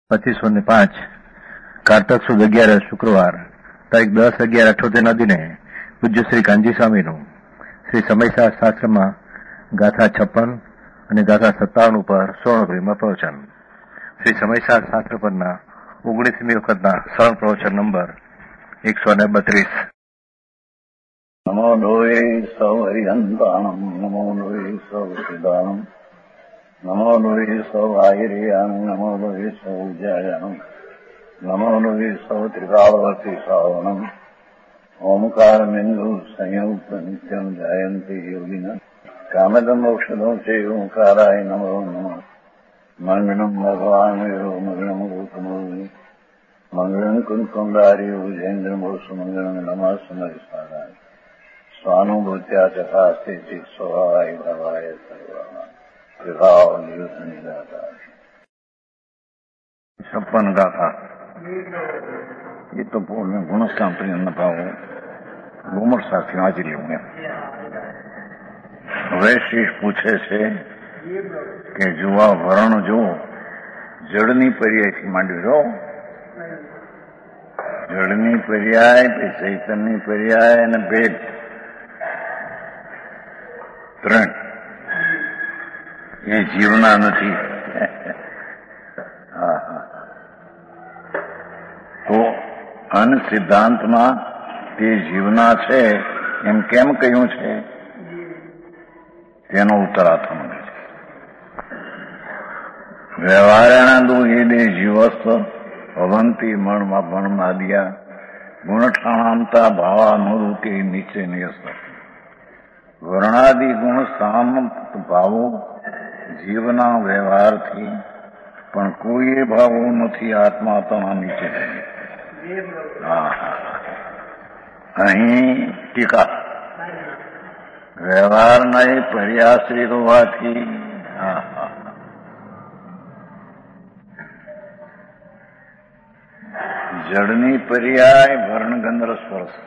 2505 કારતક સુદ 11 શુક્રવાર તારીખ 10/11/78 દિને પૂજ્ય શ્રી કાનજી સ્વામીનું શ્રી સમયસાર શાસ્ત્રમાં ગાથા 56 અને ગાથા 57 ઉપર સ્વર્ણભરીમાં પ્રવચન. શ્રી સમયસાર શાસ્ત્ર પરના 19મી વખતના સરળ પ્રવચન નંબર 132. નમો લોહે સૌ હરિહંતાણમ નમો લોહે સૌ સિદ્ધાણમ નમો લોહે સૌ આયર્યાન નમો લોહે સૌ જયાનમ નમો લોહે સૌ ત્રિકાળવતી શ્રાવણમ ઓમકાર બિંદુ સંયુક્ત નિત્યમ જયંતિ યોગિન કામદમ મોક્ષદો છે ઓંકારાય નમો નમઃ. મંગળમ ભગવાન વિરો મંગળમ ગૌતમોની મંગળમ કુંકુંડારી ઉજેન્દ્ર મોક્ષ મંગળમ નમઃ સમરિસારાય સ્વાનુભૂત્યા ચકાસ્તે ચિત સ્વભાવાય ભવાય સર્વમાં વિભાવ નિયુદ્ધ નિરાકાર 56 ગાથા. એ તો ગુણસ્થાન પ્રિય ભાવ ગુમર સાથે વાંચી લેવું એમ. હવે શીશ પૂછે છે કે જુવા વરણ જો જળની પર્યાયથી માંડ્યું જો જળની પર્યાય ચૈતનની પર્યાય અને ભેદ 3 એ જીવના નથી. તો અન સિદ્ધાંતમાં તે જીવના છે એમ કેમ કહ્યું છે તેનો ઉત્તર આપવા માંગે છે. વ્યવહારેણાદુ એ જીવસ્થ ભવંતી મણમાદિયા ગુણઠાણામતા ભાવાનુરૂપે નીચે નિયસ્ત. વર્ણાદિ ગુણ સામ ભાવો જીવના વ્યવહારથી પણ કોઈ ભાવો નથી આત્મા તણા નીચે. અહીં ટીકા વ્યવહારના એ પર્યાશ્રિત હોવાથી જળની પર્યાય વર્ણગંધર સ્પર્શ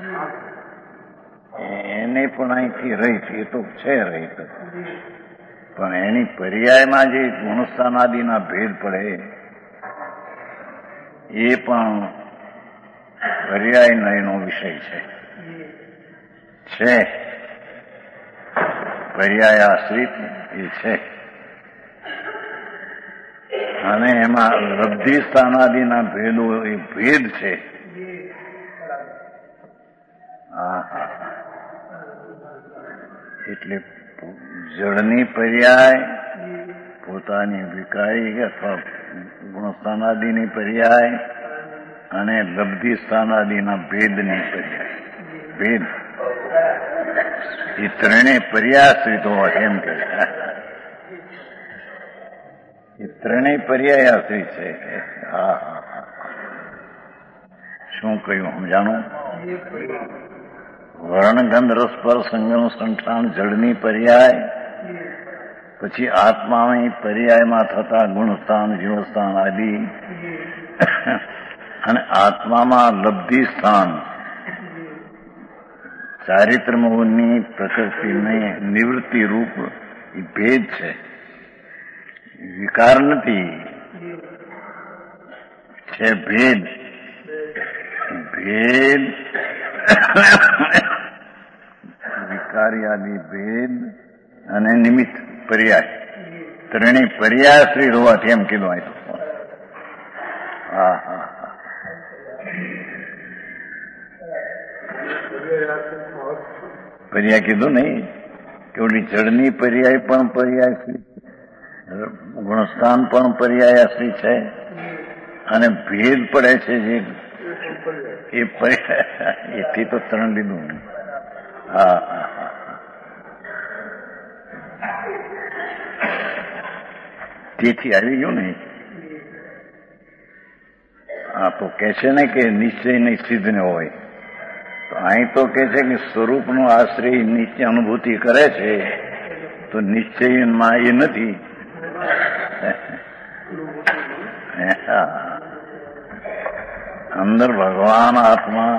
એને પણ અહીંથી રહિત, એ તો છે રહિત, પણ એની પર્યાયમાં જે ગુણસ્થાનાદિના ભેદ પડે એ પણ પર્યાય નયનો વિષય છે. પર્યાય આશ્રિત એ છે અને એમાં લબ્ધિ સ્થાનાદિના ભેદો એ ભેદ છે. એટલે જળની પર્યાય પોતાની વિકારી અથવા ગુણસ્થાનાદિની પર્યાય અને લબ્ધિ સ્થાનાદિના ભેદની પર્યાય ભેદ એ ત્રણેય પર્યાશ્રિત હોવા એમ કે એ ત્રણેય પર્યાય આશ્રિત છે. શું કહ્યું સમજાણું? વર્ણગંધ રસ પર સંગમ સંઠાણ જળની પર્યાય, પછી આત્માની પર્યાયમાં થતા ગુણસ્થાન જીવસ્થાન આદિ, અને આત્મામાં લબ્ધિ સ્થાન ચારિત્ર મોહની પ્રકૃતિની નિવૃત્તિ રૂપ એ ભેદ છે. વિકાર નથી, છે ભેદ. ભેદ વિકાર્યાદિ ભેદ અને નિમિત્ત પર્યાય ત્રણેય પર્યાયશ્રી હોવાથી એમ કીધું. અહીં પર્યાય કીધું નહીં કે ઓલી જળની પર્યાય પણ પર્યાયશ્રી, ગુણસ્થાન પણ પર્યાયશ્રી છે અને ભેદ પડે છે જે એ એથી તો 3 લીધું. તેથી આવી ગયું ને. તો કે છે ને કે નિશ્ચય નહીં સિદ્ધ ને હોય, તો અહીં તો કે છે કે સ્વરૂપનો આશ્રય નિશ્ચય અનુભૂતિ કરે છે, તો નિશ્ચયમાં એ નથી. અંદર ભગવાન આત્મા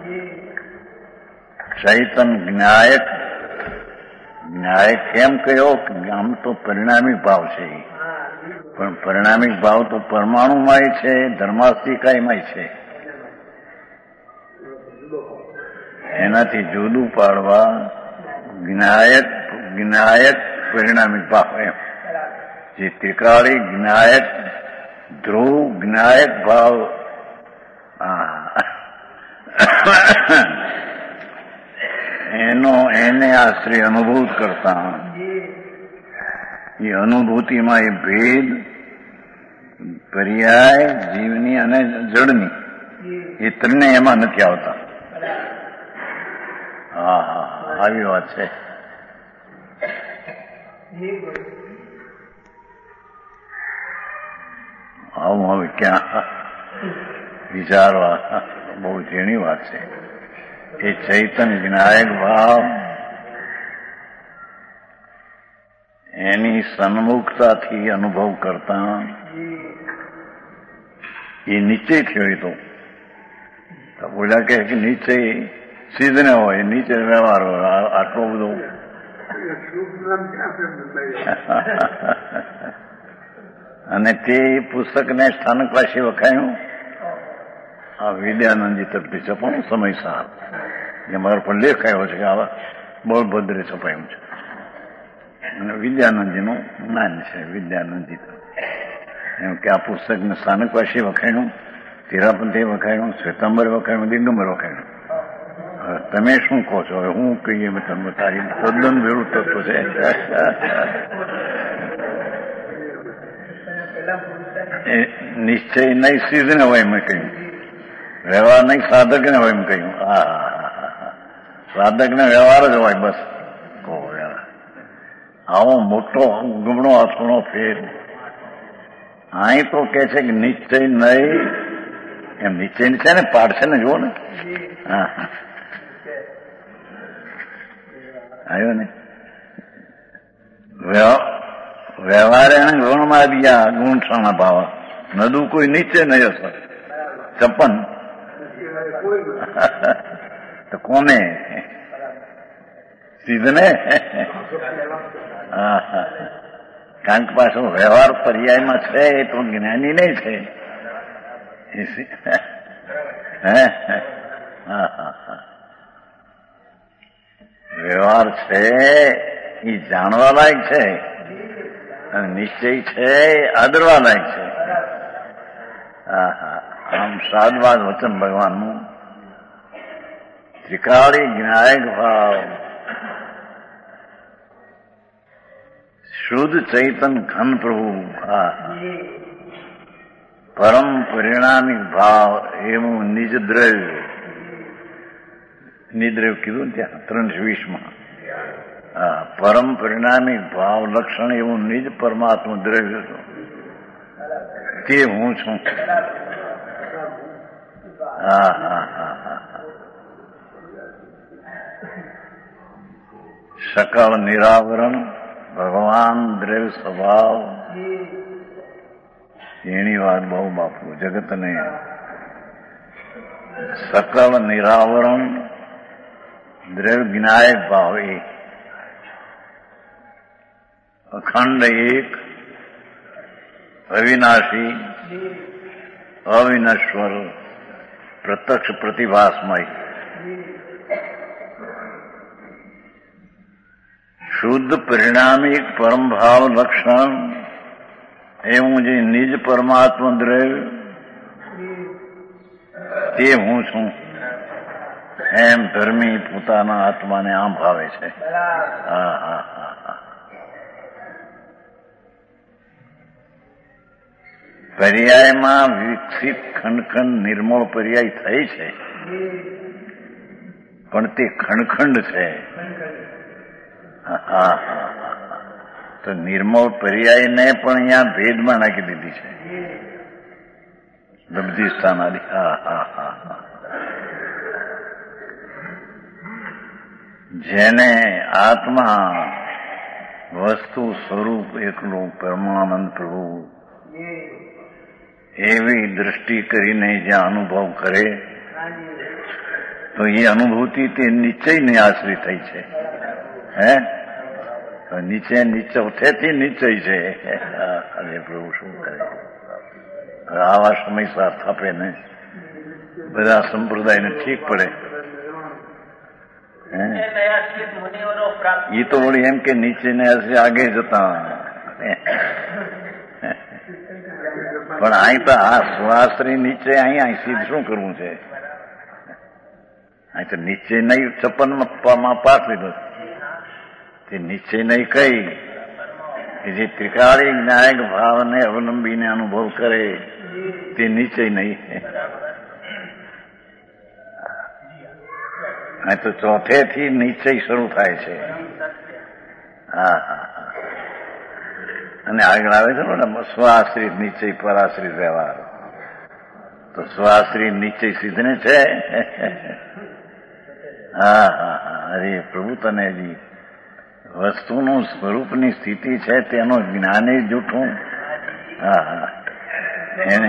ચૈતન જ્ઞાયક. જ્ઞાયક કેમ કહ્યો? આમ તો પરિણામી ભાવ છે. પણ પરિણામિક ભાવ તો પરમાણુમાંય છે, ધર્માસ્તિકાયમાંય છે. એનાથી જુદું પાડવા જ્ઞાયક પરિણામિક ભાવ એમ. જે ત્રિકાળી જ્ઞાયક ધ્રુવ જ્ઞાયક ભાવ એને આશ્રય અનુભૂત કરતા એ અનુભૂતિમાં એ ભેદ પર્યાય જીવની અને જળની એ ત્રણે એમાં નથી આવતા. હા, આવી વાત છે. આવું હવે ક્યાં વિચારવા બહુ ઝીણી વાત છે. એ ચૈતન વિનાયક ભાવ એની સન્મુખતાથી અનુભવ કરતા એ નીચે થયો. તો બોલ્યા કે નીચે સિદ્ધ ને હોય, નીચે વ્યવહાર હોય. આટલો બધો અને તે પુસ્તકને સ્થાનકવાસી વખાયું. આ વિદ્યાનંદજી તરફથી છપાયું સમયસાર. એ મારા પર લેખ આવ્યો છે કે આવા બળભદ્રે છપાયું છે. અને વિદ્યાનંદજીનું જ્ઞાન છે. વિદ્યાનંદજી એમ કે આ પુસ્તકને સ્થાનકવાસી વખાયું, તિરાપંથે વખાયું, શ્વેતાંબર વખાયું, દિગંબર વખાયું. તમે શું કહો છો? હવે હું કહીએ તમે તારી તદ્દન ભેળું તત્વ છે. નિશ્ચય નહીં સિદ્ધ ને હોય એમ કહ્યું, વ્યવહાર નહીં સાધક ને હોય એમ કહ્યું. સાધક ને વ્યવહાર જ હોય બસ. આવો મોટો ગુમણો આસણો ફેર. અહીં તો કે છે કે નિશ્ચય નહીં એમ. નિશ્ચય છે ને પાડ છે ને, જુઓ ને. આવ્યો ને વ્યવહાર એને ગુણમાં દિયા ગુણ ક્ષણ ભાવ નદું કોઈ નીચે નહીં હશે. 56 તો કોને સીધને? કારણ કે પાછો વ્યવહાર પર્યાયમાં છે એ તો જ્ઞાની નહીં છે. વ્યવહાર છે એ જાણવા લાયક છે અને નિશ્ચય છે આદરવા લાયક છે. આમ સાદવાદ વચન ભગવાનનું ત્રિકાળી જ્ઞાયક ભાવ શુદ્ધ ચૈતન ઘન પ્રભુ પરમ પરિણામિક ભાવ એવું નિજ દ્રવ્ય. નિદ્રવ કીધું ને ત્યાં 320માં. પરમ પરિણામિક ભાવ લક્ષણ એવું નિજ પરમાત્મા દ્રવ્ય તે હું છું. સકળ નિરાવરણ ભગવાન દ્રવ્ય સ્વભાવ. એની વાત બહુ બાપુ જગતને. સકળ નિરાવરણ દ્રવ્ય જ્ઞાયક ભાવ એ અખંડ એક અવિનાશી અવિનશ્વર પ્રત્યક્ષ પ્રતિભાસમય શુદ્ધ પરિણામિક પરમભાવ લક્ષણ એવું જે નિજ પરમાત્મા દ્રવ્ય તે હું છું એમ ધર્મી પોતાના આત્માને આમ ભાવે છે. પર્યાયમાં વિકસિત ખંડખંડ નિર્મળ પર્યાય થઈ છે, પણ તે ખંડખંડ છે. તો નિર્મળ પર્યાયને પણ અહીંયા ભેદમાં નાખી દીધી છે. લબ્ધિ સ્થાન આદિ. જેને આત્મા વસ્તુ સ્વરૂપ એકલું પરમાનંદ પ્રભુ એવી દ્રષ્ટિ કરીને જ્યાં અનુભવ કરે તો એ અનુભૂતિ તે નિશ્ચયને આશ્રિત થઈ છે. નીચે ચોથેથી નિશ્ચય છે. અરે પ્રભુ શું કરે આવા સમય સાથ આપે ને બધા સંપ્રદાયને ઠીક પડે. એ તો વળી એમ કે નીચે ને હશે આગે જતા, પણ અહીં તો આ શ્વાસની નીચે અહીં સીધ શું કરવું છે? અહીં તો નિશ્ચય નહીં 56માં પાઠ લીધો તે નિશ્ચય નહીં કઈ કે જે ત્રિકાળી ન્યાયક ભાવને અવલંબીને અનુભવ કરે તે નિશ્ચય નહીં. અહીં તો ચોથેથી નિશ્ચય શરૂ થાય છે. હા હા અને આગળ આવે છે ને સ્વાશ્રિત નિશ્ચય પરાશ્રિત વ્યવહાર. તો સ્વાશ્રિત નિશ્ચય સિદ્ધને છે. હા હા હા અરે પ્રભુ તને હજી વસ્તુનું સ્વરૂપની સ્થિતિ છે તેનો જ્ઞાને જૂઠું. હા હા એને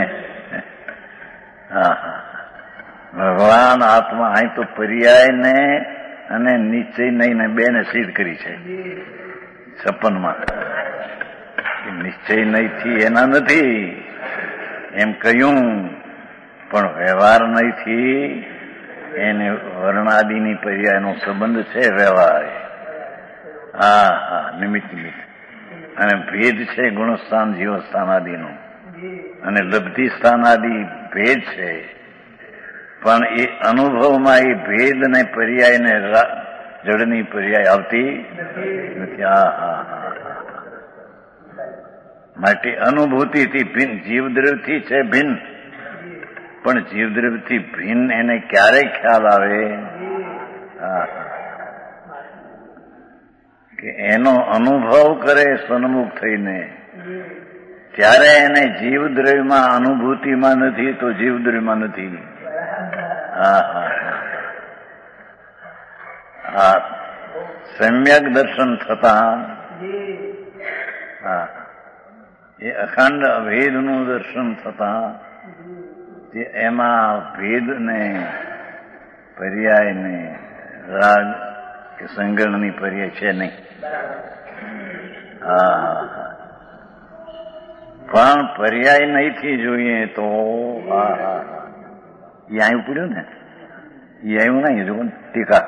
હા હા ભગવાન આત્મા અહીં તો પર્યાયને અને નિશ્ચય નહીં ને બેને સિદ્ધ કરી છે 56માં. નિશ્ચય નહીંથી એના નથી એમ કહ્યું, પણ વ્યવહાર નહીંથી એને વર્ણાદિની પર્યાયનો સંબંધ છે વ્યવહાર. હા હા નિમિત્ત અને ભેદ છે ગુણસ્થાન જીવસ્થાન આદિનો, અને લબ્ધિ સ્થાન આદિ ભેદ છે, પણ એ અનુભવમાં એ ભેદ ને પર્યાય ને જડની પર્યાય આવતી નથી. હા હા હા માટે અનુભૂતિથી ભિન્ન જીવદ્રવ્યથી છે ભિન્ન, પણ જીવદ્રવ્યથી ભિન્ન એને ક્યારે ખ્યાલ આવે? હા કે એનો અનુભવ કરે સન્મુખ થઈને ત્યારે એને જીવદ્રવ્યમાં અનુભૂતિમાં નથી તો જીવદ્રવ્યમાં નથી. હા હા હા સમ્યક દર્શન થતા હા એ અખંડ અભેદનું દર્શન થતા એમાં ભેદને પર્યાયને રાગ કે સંગણની પર્યાય છે નહીં. હા પણ પર્યાય નહીંથી જોઈએ તો હા હા એ આવ્યું પડ્યું ને, એ આવ્યું નહીં જો ટીકા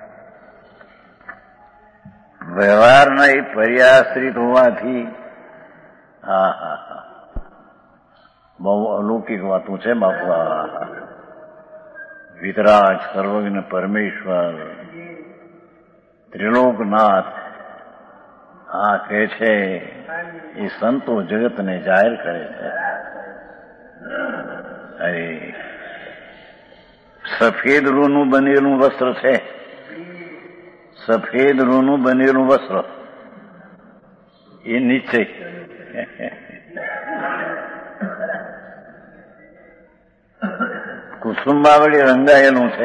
વ્યવહાર નહીં પર્યાશ્રિત હોવાથી. હા હા હા બહુ અલૌકિક વાતો છે બાપા. વિતરાગ સર્વજ્ઞ પરમેશ્વર ત્રિલોકનાથ આ કહે છે એ સંતો જગતને જાહેર કરે છે. અરે સફેદ રૂનું બનેલું વસ્ત્ર છે, સફેદ રૂનું બનેલું વસ્ત્ર એ નિશ્ચય. કુસુંબાવળી રંગાયેલું છે.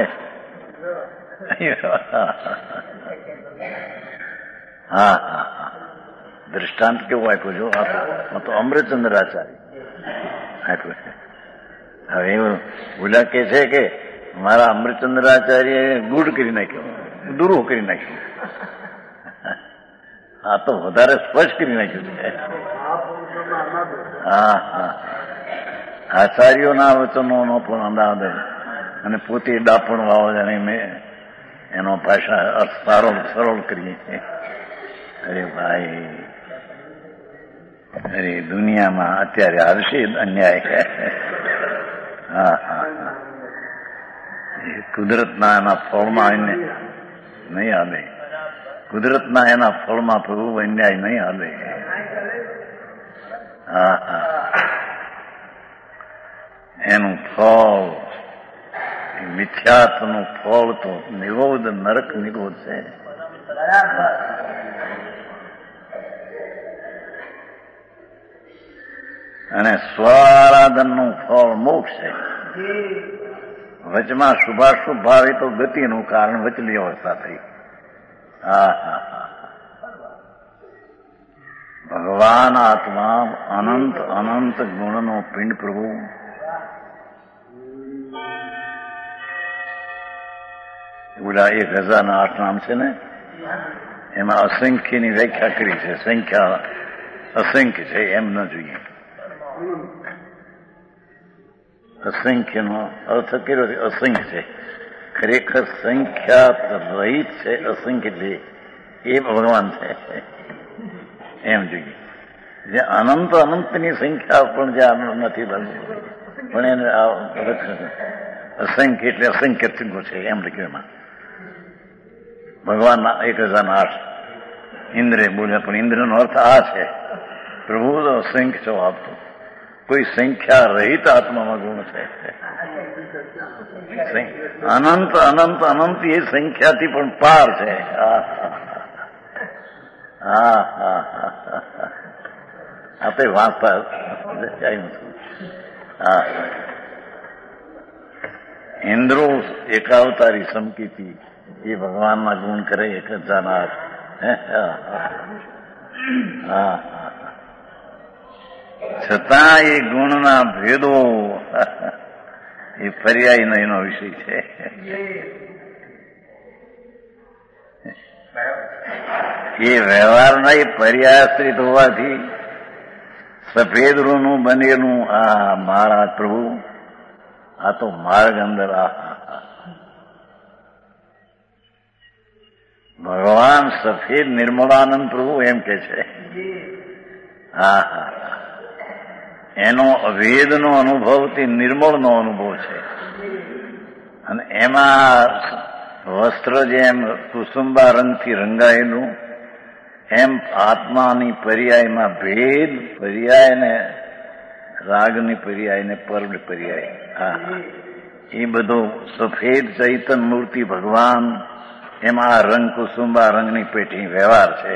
હા હા દ્રષ્ટાંત કેવું આપ્યું જો આ તો અમૃતચંદ્રાચાર્ય આપ્યું છે. હવે એવું બોલા કે છે કે મારા અમૃતચંદ્રાચાર્ય ગુડ કરી નાખ્યો, દૂરું કરી નાખ્યું. આ તો વધારે સ્પષ્ટ કરી નાખ્યું છે. હા હા આચાર્યોના વચનોનો પણ અંદાજ અને પોતે ડાપણ વાવો જાણે મેં એનો ભાષા અર્થ સરળ કરીએ. અરે ભાઈ અરે દુનિયામાં અત્યારે હર્ષે અન્યાય. હા હા કુદરતના એના ફળમાં એને નહીં હાલે, કુદરતના એના ફળમાં પ્રભુ અન્યાય નહીં હાલે. હા હા એનું ફળ મિથ્યાત્વનું ફળ તો નિરોધ નરક નિરોધ છે. અને સ્વારાધનનું ફળ મોક્ષ છે. વચમાં શુભાશુભ ભાવ એ તો ગતિનું કારણ વચલી અવસ્થા થઈ. હા હા હા ભગવાન આત્મા અનંત અનંત ગુણનો પિંડ પ્રભુ. બોલા 1008 નામ છે ને એમાં અસંખ્યની વ્યાખ્યા કરી છે. સંખ્યા અસંખ્ય છે એમ ન જોઈએ. અસંખ્યનો અર્થ કર્યો છે અસંખ્ય છે. ખરેખર સંખ્યા રહિત છે. અસંખ્ય છે એ ભગવાન છે એમ જોઈએ. જે અનંત અનંતની સંખ્યા પણ જે નથી લાગતું, પણ એને અસંખ્ય એટલે અસંખ્ય ત્રિગો છે એમ લખ્યું. એમાં ભગવાનના 1008 ઇન્દ્રે બોલ્યા, પણ ઇન્દ્રનો અર્થ આ છે પ્રભુ અસંખ્ય છો આપતો. કોઈ સંખ્યા રહિત આત્મામાં ગુણ છે. અનંત અનંત અનંત એ સંખ્યાથી પણ પાર છે. આપણે વાંચતા ઇન્દ્રો એકાવતારી સમકીતી એ ભગવાનના ગુણ કરે 1008. છતાં એ ગુણના ભેદો એ પર્યાયનો એનો વિષય છે. એ વ્યવહારના એ પર્યાયશ્રિત હોવાથી સફેદ રૂનું બનેલું આ મારા પ્રભુ, આ તો માર્ગ અંદર ભગવાન સફેદ નિર્મળાનંદ પ્રભુ એમ કે છે. એનો અભેદનો અનુભવ તે નિર્મળનો અનુભવ છે. અને એમાં વસ્ત્ર જેમ કુસુંબા રંગથી રંગાયેલું, એમ આત્માની પર્યાયમાં ભેદ પર્યાય ને રાગની પર્યાય ને પર્વ પર્યાય, એ બધું સફેદ ચૈતન મૂર્તિ ભગવાન, એમાં આ રંગ કુસુંબા રંગની પેટી વ્યવહાર છે.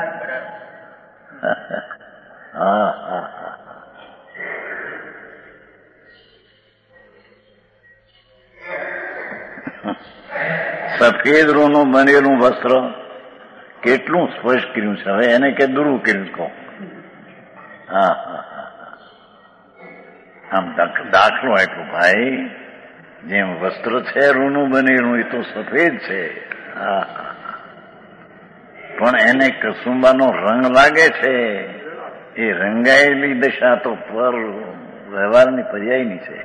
સફેદ રૂનું બનેલું વસ્ત્ર કેટલું સ્પષ્ટ કર્યું છે. હવે એને કે દૂરું કર્યું કહો. આમ દાખલો આપ્યો ભાઈ, જેમ વસ્ત્ર છે રૂનું બનેલું એ તો સફેદ છે, પણ એને કસુંબાનો રંગ લાગે છે. એ રંગાયેલી દશા તો પર વ્યવહારની પર્યાયની છે.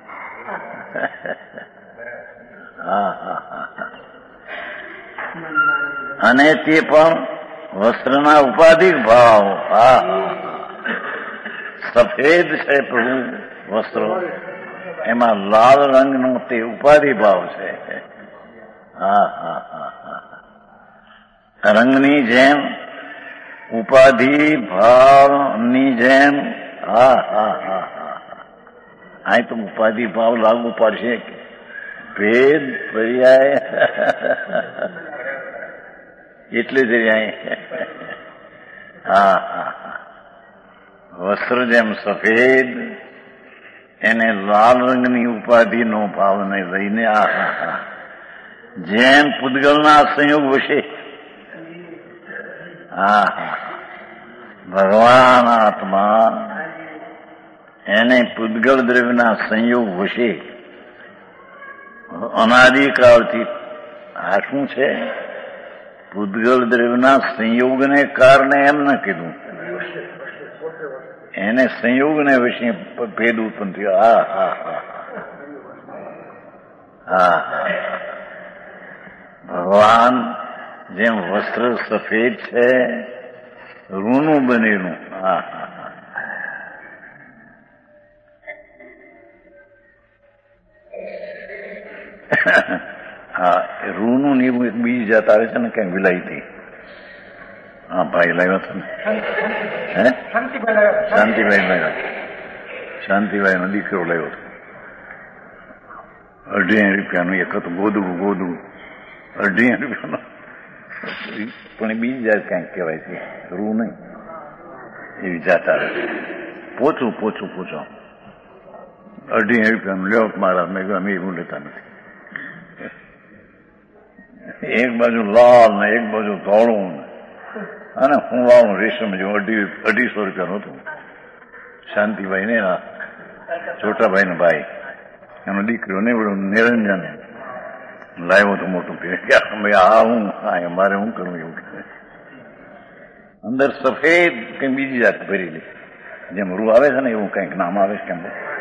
અને તે પણ વસ્ત્રના ઉપાધિક ભાવ. સફેદ છે પ્રભુ વસ્ત્રો, એમાં લાલ રંગનો તે ઉપાધિ ભાવ છે. રંગની જેમ ઉપાધિ ભાવની જેમ આ તો ઉપાધિ ભાવ લાગુ પડશે. ભેદ પર્યાય એટલે જ વસ્ત્ર જેમ સફેદ, એને લાલ રંગની ઉપાધિનો ભાવને લઈને જેમ પૂતગલના સંયોગ વશે ભગવાન આત્મા, એને પૂતગલ દ્રવ્યના સંયોગ વશે અનાદિકાળથી. આ શું છે? પૂતગલ દ્રવ્યના સંયોગને કારણે એમ ન કીધું, એને સંયોગને વિશે ભેદ ઉત્પન્ન થયો. ભગવાન જેમ વસ્ત્ર સફેદ છે રૂનું બનેલું, રૂનું ને એવું એક બીજી જાત આવે છે ને, ક્યાંક વિલાયતી. ભાઈ લાવ્યો હતો ને, શાંતિભાઈ લાવ્યો. શાંતિભાઈ નો દીકરો લાવ્યો હતો. 2.5 રૂપિયાનું એક હતું ગોદડું. 2.5 રૂપિયાનો, પણ બીજી જાત ક્યાંક કહેવાય છે, રૂ નહીં, એવી જાત આવે છે. પોચું 2.5 રૂપિયાનું લ્યો મારા. મેં કહ્યું અમે એવું લેતા નથી. એક બાજુ લાલ ને એક બાજુ ધોળું, અને હું વાળું રેશમ જેવું 250 રૂપિયાનું હતું. શાંતિભાઈ ને છોટાભાઈ નો ભાઈ, એનો દીકરો ને નિરંજન લાવ્યો તો મોટું. હું મારે શું કરવું એવું અંદર સફેદ કંઈક બીજી જાત ભરેલી, જેમ રૂ આવે છે ને એવું કંઈક નામ આવે છે. કેમ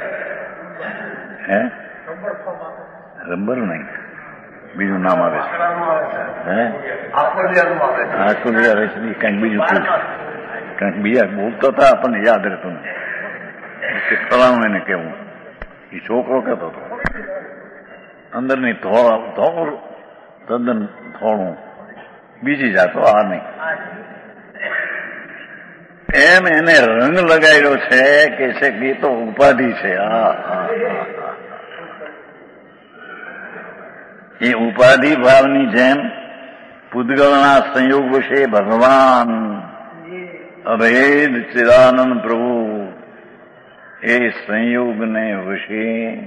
હે રબર નહીં, બીજું નામ આવે છે. હે આકુલિયા આવે છે, કંઈક બીજું કંઈક બીજા બોલતા હતા, આપણને યાદ રહેતું નહીં કે ફલાણું એને કેવું. એ છોકરો કહેતો હતો અંદરની ધોળ તદ્દન થોડું બીજી જાતો, આ નહીં. એમ એને રંગ લગાડ્યો છે કે છે કે તો ઉપાધિ છે. એ ઉપાધિ ભાવની જેમ પૂતગલના સંયોગ વિશે ભગવાન અભેદ ચિદાનંદ પ્રભુ એ સંયોગને વિશે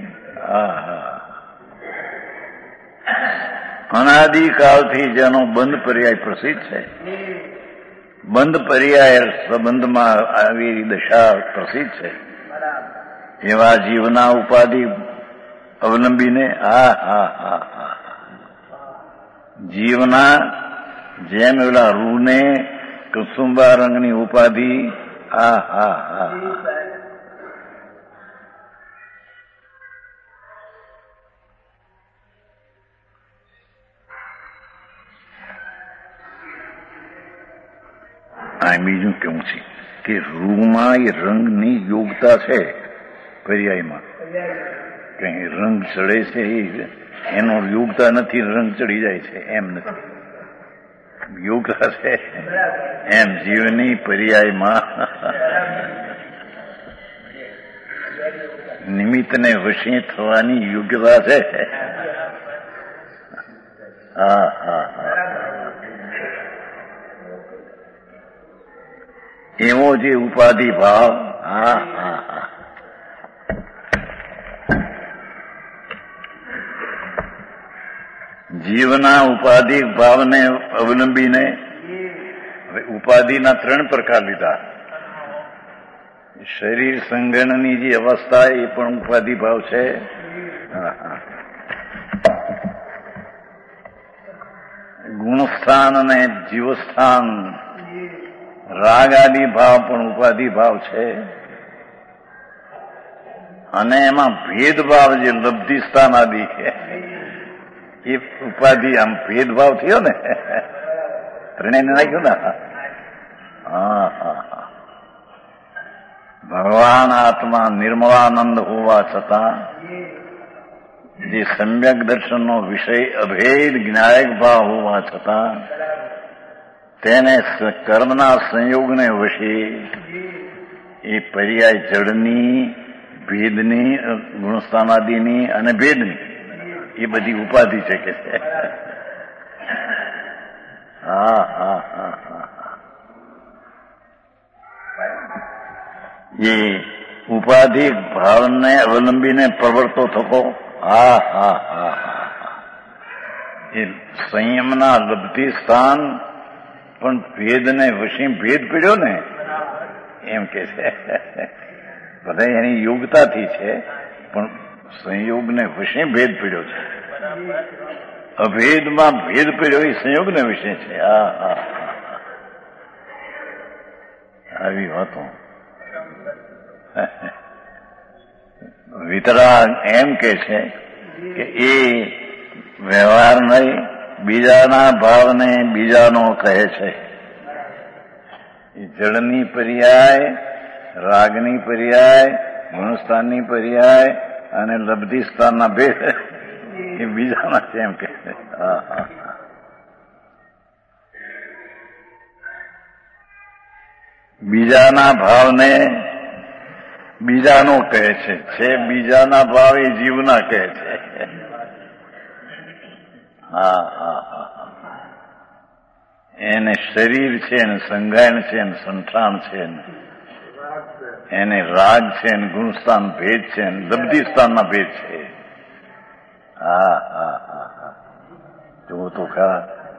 અનાદિકાળથી જેનો બંધ પર્યાય પ્રસિદ્ધ છે, બંધ પર્યાય સંબંધમાં આવી દશા પ્રસિદ્ધ છે, એવા જીવના ઉપાધિ અવલંબીને જીવના જેમ એલા રૂને કુસુંબા રંગની ઉપાધિ આ બીજું કેવું છે કે રૂમાં એ રંગની યોગતા છે. પર્યાયમાં કઈ રંગ ચડે છે એનો યોગતા નથી, રંગ ચડી જાય છે એમ નથી, યોગતા છે. એમ જીવની પર્યાયમાં નિમિત્તને વશી થવાની યોગ્યતા છે. એવો જે ઉપાધિ ભાવ જીવના ઉપાધિ ભાવને અવલંબીને ઉપાધિના 3 પ્રકાર લીધા. શરીર સંગણની જે અવસ્થા એ પણ ઉપાધિ ભાવ છે. ગુણસ્થાન અને જીવસ્થાન રાગ આદિ ભાવ પણ ઉપાધિ ભાવ છે. અને એમાં ભેદભાવ જે લબ્ધિ સ્થાન આદિ એ ઉપાધિ, આમ ભેદભાવ થયો ને ત્રણેયને નાખ્યું ને. ભગવાન આત્મા નિર્મળાનંદ હોવા છતાં જે સમ્યક દર્શનનો વિષય અભેદ જ્ઞાયક ભાવ હોવા છતાં તેને કર્મના સંયોગને વશે એ પર્યાય જડની, ભેદની, ગુણસ્થાનાદિની અને ભેદની એ બધી ઉપાધિ છે કે છે. એ ઉપાધિ ભાવને અવલંબીને પ્રવર્તો થકો. એ સંયમના લબ્ધિ સ્થાન પણ ભેદને વશી ભેદ પીડ્યો ને એમ કે છે. બધા એની યોગતાથી છે પણ સંયોગને વશી ભેદ પીડ્યો છે. અભેદમાં ભેદ પીડ્યો એ સંયોગને વિશે છે. આવી વાતો. વિતરાગ એમ કે છે કે એ વ્યવહાર નહીં, બીજાના ભાવને બીજાનો કહે છે. એ જળની પર્યાય, રાગની પર્યાય, ગુણસ્થાનની પર્યાય અને લબ્ધિ સ્થાનના ભેદ એ બીજાના છે એમ કે છે. બીજાના ભાવને બીજાનો કહે છે બીજાના ભાવ એ જીવના કહે છે. એને શરીર છે ને સંગાયણ છે ને સંઠાણ છે ને એને રાગ છે ને ગુણસ્થાન ભેદ છે ને લબ્ધિ સ્થાનના ભેદ છે. જોવો તો ખરા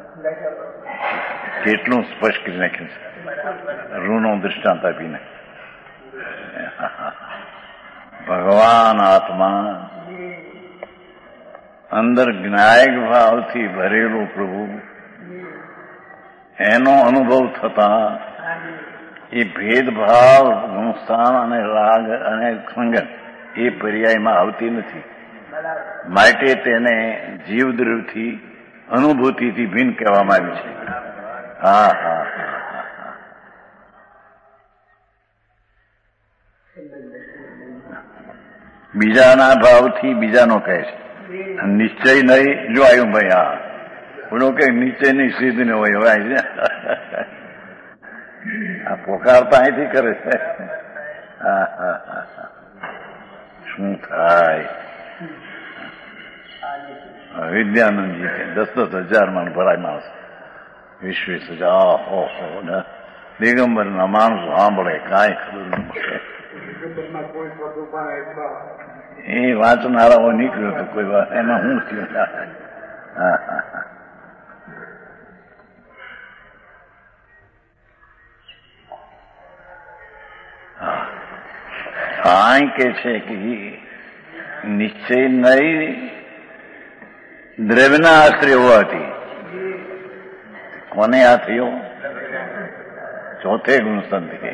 કેટલું સ્પષ્ટ કરી નાખ્યું છે રૂનો દૃષ્ટાંત આપીને. ભગવાન આત્મા અંદર જ્ઞાયક ભાવથી ભરેલો પ્રભુ એનો અનુભવ થતા એ ભેદભાવ ગુણસ્થાન અને રાગ અને સંગત એ પર્યાયમાં આવતી નથી. માટે તેને જીવદ્રવથી અનુભૂતિથી ભિન્ન કહેવામાં આવ્યું છે. હા હા બીજાના ભાવથી બીજાનો કહે છે. નિશ્ચય નહીં. જો આવ્યું ભાઈ, હા બોલો કે નિશ્ચય નહીં સિદ્ધ ન હોય. હવે આ પોકારતા અહીંથી કરે છે. શું થાય? વિદ્યાનંદજી 10,000 માં ભરાય માણસ, 20,000 દિગંબરના માણસો સાંભળે, કાંઈ ખબર ન પડે. એ વાંચનારાઓ નીકળ્યો તો કોઈ વાત એમાં શું થયું? અહીં કે છે કે નિશ્ચય નહીં દ્રવ્યના આશ્રય હોવાથી. કોને આ થયો? ચોથે ગુણસ્તંભ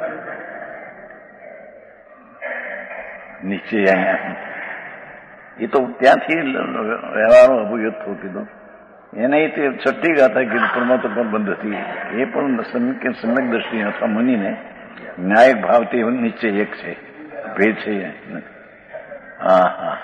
નિશ્ચય. અહીંયા એ તો ત્યાંથી વ્યવહારો અભુયત થયું કીધું. એને તે છઠ્ઠી ગાથા કીધું પરમાત્મા પણ બંધ હતી. એ પણ સમ્યક દ્રષ્ટિ અથવા મુનિને ન્યાયિક ભાવથી નિશ્ચય એક છે, ભેદ છે. હા હા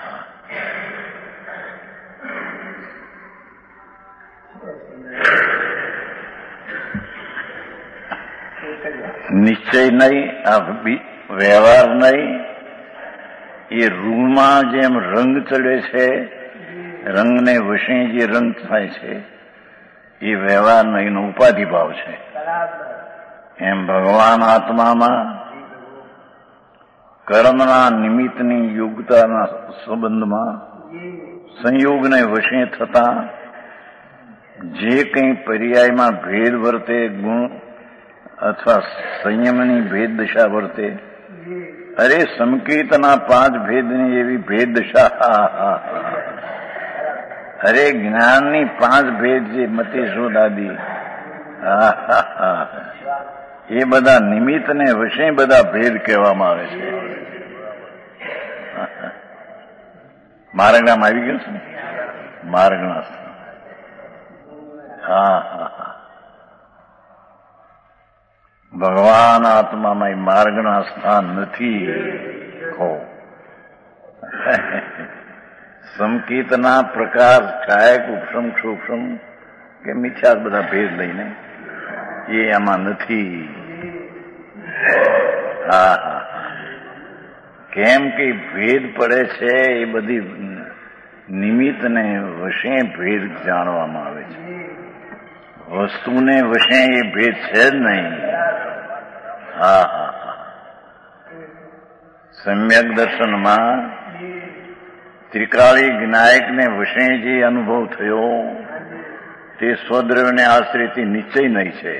નિશ્ચય નહીં, આ વ્યવહાર નહીં. એ રૂમાં જેમ રંગ ચડે છે, રંગને વશે જે રંગ થાય છે એ વ્યવહાર નહીં, ઉપાધિ ભાવ છે. એમ ભગવાન આત્મામાં કર્મના નિમિત્તની યોગ્યતાના સંબંધમાં સંયોગને વશે થતા જે કંઈ પર્યાયમાં ભેદ વર્તે, ગુણ અથવા સંયમની ભેદ દશા વર્તે, અરે સંકેતના 5 ભેદની એવી ભેદ દશા, અરે જ્ઞાનની 5 ભેદ જે મતેશોદાદી, એ બધા નિમિત્તને વશે બધા ભેદ કહેવામાં આવે છે. માર્ગણામાં આવી ગયું છે ને, માર્ગણા. હા હા ભગવાન આત્મામાં માર્ગના સ્થાન નથી. સંકેતના પ્રકાર કાયક ઉપશમ સૂક્ષ્મ કે મિથ્યા બધા ભેદ લઈને એ આમાં નથી. હા હા કેમ કે ભેદ પડે છે એ બધી નિમિત્તને વશે ભેદ જાણવામાં આવે છે. વસ્તુને વશે એ ભેદ છે જ નહીં. હા હા સમ્યક દર્શનમાં ત્રિકાળી જ્ઞાયકને વશે જે અનુભવ થયો તે સ્વદ્રવ્યને આશ્રિતથી નિશ્ચય નહીં છે.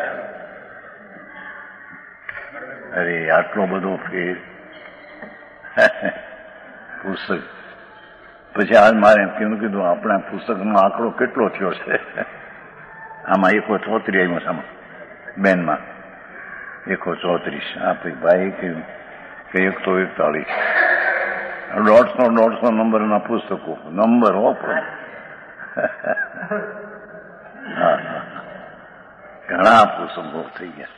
અરે આટલો બધો ફેર પુસ્તક. પછી આજ મારે કીધું આપણા પુસ્તકનો આંકડો કેટલો થયો છે? આમાં 134 આવ્યો છે, આમાં બેનમાં 134. આપણી ભાઈ કે 141. 150 નંબરના પુસ્તકો. નંબર હો પણ ઘણા પુસ્તકો થઈ ગયા.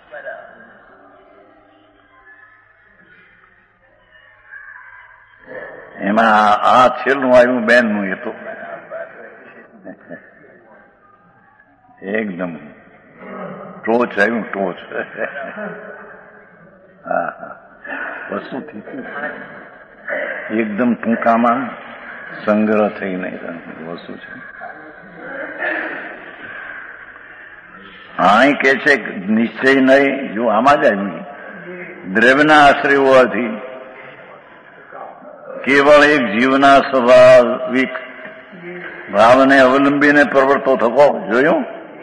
એમાં આ છેલ્લું આવ્યું બેનનું. એ તો એકદમ ટોચ આવ્યું, ટોચ. હા હા વસ્તુ થઈ એકદમ ટૂંકામાં સંગ્રહ થઈને વસ્તુ છે. હા કે છે નિશ્ચય નહીં. જો આમાં જ આવ્યું દ્રવ્યના આશ્રય હોવાથી કેવળ એક જીવના સ્વાભાવિક ભાવને અવલંબીને પ્રવર્તો થકો. જોયું?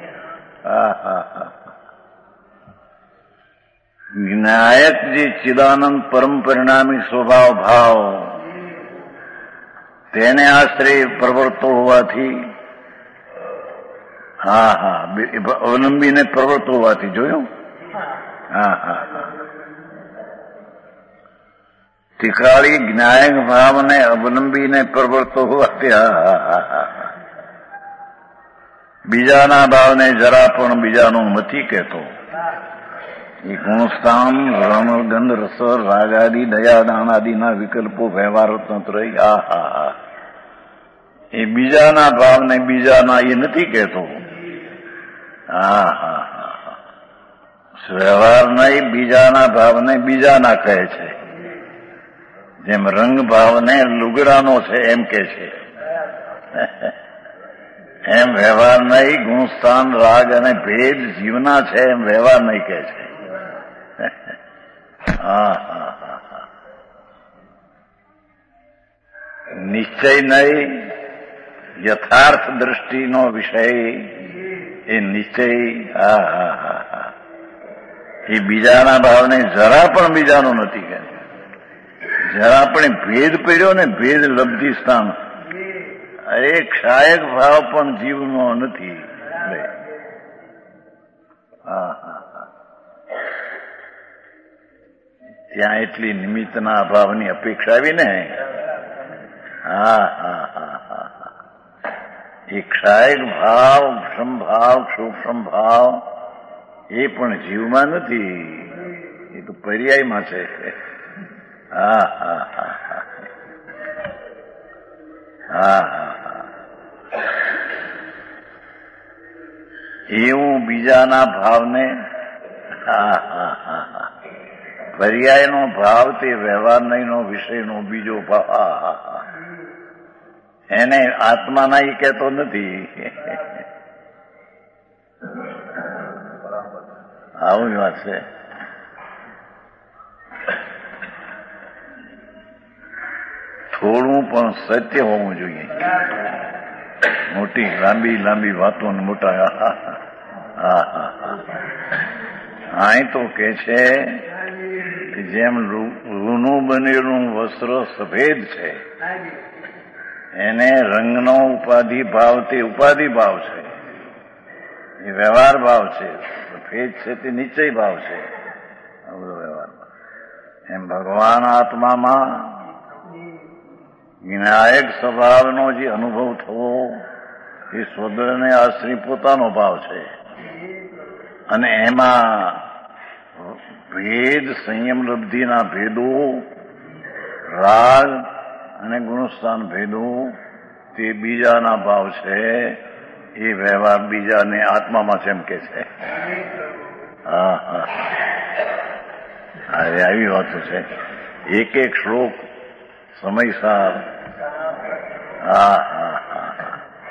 જ્ઞાયક જે ચિદાનંદ પરમ પરિણામી સ્વભાવ ભાવ તેને આશ્રય પ્રવર્તો હોવાથી, હા હા અવલંબીને પ્રવર્તો હોવાથી. જોયું? હા હા હા. તિકાળી જ્ઞાયક ભાવને અવલંબીને પ્રવર્તો હોવાથી બીજાના ભાવને જરા પણ બીજાનું નથી કહેતો. એ ગુણસ્થાન રણગંધ રસ રાગાદી દયાદાન આદિના વિકલ્પો વ્યવહાર તંત્ર એ બીજાના ભાવને બીજાના એ નથી કહેતો. હા હા હા. વ્યવહાર નહીં, બીજાના ભાવને બીજાના કહે છે. જેમ રંગ ભાવને લુગડાનો છે એમ કે છે, એમ વ્યવહાર નહીં, ગુણસ્થાન રાગ અને ભેદ જીવના છે એમ વ્યવહાર નહીં કહે છે. હા હા હા. નિશ્ચય નહીં, યથાર્થ દ્રષ્ટિનો વિષય એ નિશ્ચય. હા હા હા હા. એ બીજાના ભાવને જરા પણ બીજાનો નથી કહે. જરા પણ ભેદ પડ્યો ને, ભેદ લબ્ધિ સ્થાન, અરે ક્ષાયક ભાવ પણ જીવનો નથી. હા હા હા. ત્યાં એટલી નિમિત્તના અભાવની અપેક્ષા આવી ને. હા હા હા હા. એ ક્ષાયક ભાવ, સંભાવ, સૂક્ષ્મ ભાવ એ પણ જીવમાં નથી, એ તો પર્યાયમાં છે. હા હા હા હા. હા હા હા. એવું બીજાના ભાવને. હા હા હા હા. પર્યાયનો ભાવ તે વ્યવહાર નહીંનો વિષયનો બીજો ભાવ. હા હા હા. એને આત્માના એ કહેતો નથી. આવું વાત છે. થોડું પણ સત્ય હોવું જોઈએ. મોટી લાંબી લાંબી વાતો ને મોટા. હા હા હા. અહીં તો કે છે કે જેમ રૂનું બનેલું વસ્ત્ર સફેદ છે, એને રંગનો ઉપાધિ ભાવ તે ઉપાધિ ભાવ છે, એ વ્યવહાર ભાવ છે. સફેદ છે તે નિશ્ચય ભાવ છે, આ બધો વ્યવહાર ભાવ. એમ ભગવાન આત્મામાં વિનાયક સ્વભાવનો જે અનુભવ થવો એ સ્વદળને આશ્રિત પોતાનો ભાવ છે. અને એમાં ભેદ, સંયમ લબ્ધિના ભેદો, રાગ અને ગુણસ્થાન ભેદો તે બીજાના ભાવ છે. એ વ્યવહાર બીજાને આત્મામાં છે એમ કે છે. હા હા. આવી વાતો છે. એક એક શ્લોક સમયસાર. હા હા હા.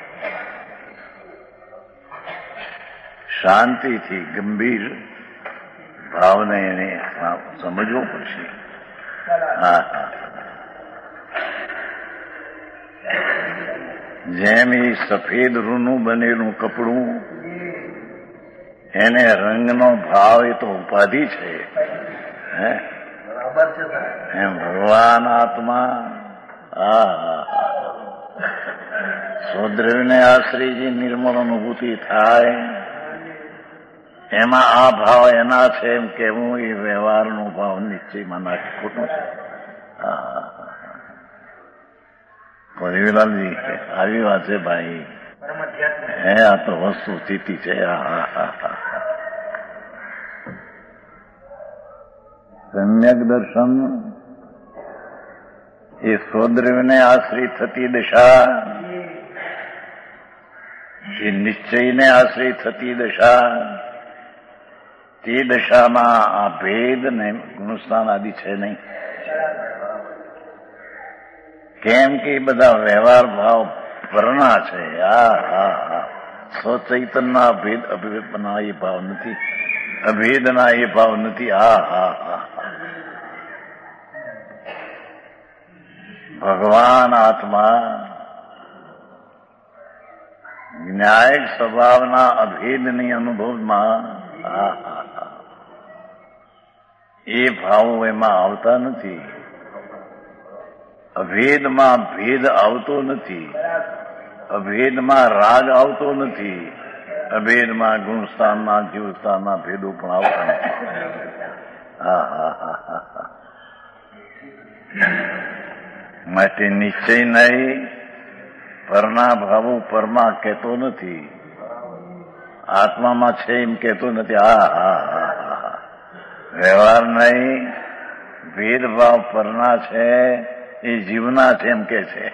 શાંતિથી ગંભીર ભાવને એને સમજવો પડશે. હા હા. જેમ એ સફેદ રૂનું બનેલું કપડું, એને રંગનો ભાવ એ તો ઉપાધિ છે. હે એમ ભગવાન આત્મા. હા હા હા. સ્વદ્રવ્યને આશ્રય જે નિર્મળ અનુભૂતિ થાય એમાં આ ભાવ એના છે એમ કેવું એ વ્યવહારનો ભાવ નિશ્ચયમાં નાખી ખોટું છે. હા. પરિવેલાલજી આવી વાત છે ભાઈ. હે આ તો વસ્તુ સ્થિતિ છે. હા હા હા. સમ્યક દર્શન એ સ્વદ્રવ્યને આશ્રિત થતી દશા, એ નિશ્ચયને આશ્રિત થતી દશા, તે દશામાં આ ભેદ ને ગુણસ્થાન આદિ છે નહીં. કેમ કે બધા વ્યવહાર ભાવ પરના છે. હા હા હા. સ્વચૈતનના અભેદ અભેદના એ ભાવ નથી, અભેદના એ ભાવ નથી. હા હા હા. ભગવાન આત્મા ન્યાયિક સ્વભાવના અભેદની અનુભવમાં એ ભાવો એમાં આવતા નથી. અભેદમાં ભેદ આવતો નથી, અભેદમાં રાગ આવતો નથી, અભેદમાં ગુણસ્થાનના જીવસ્થાનના ભેદો પણ આવતા નથી. માટે નિશ્ચય નહીં, પરના ભાવો પરમાં કહેતો નથી, આત્મામાં છે એમ કહેતો નથી. વ્યવહાર નહીં, ભેદભાવ પરના છે એ જીવના છે એમ કે છે.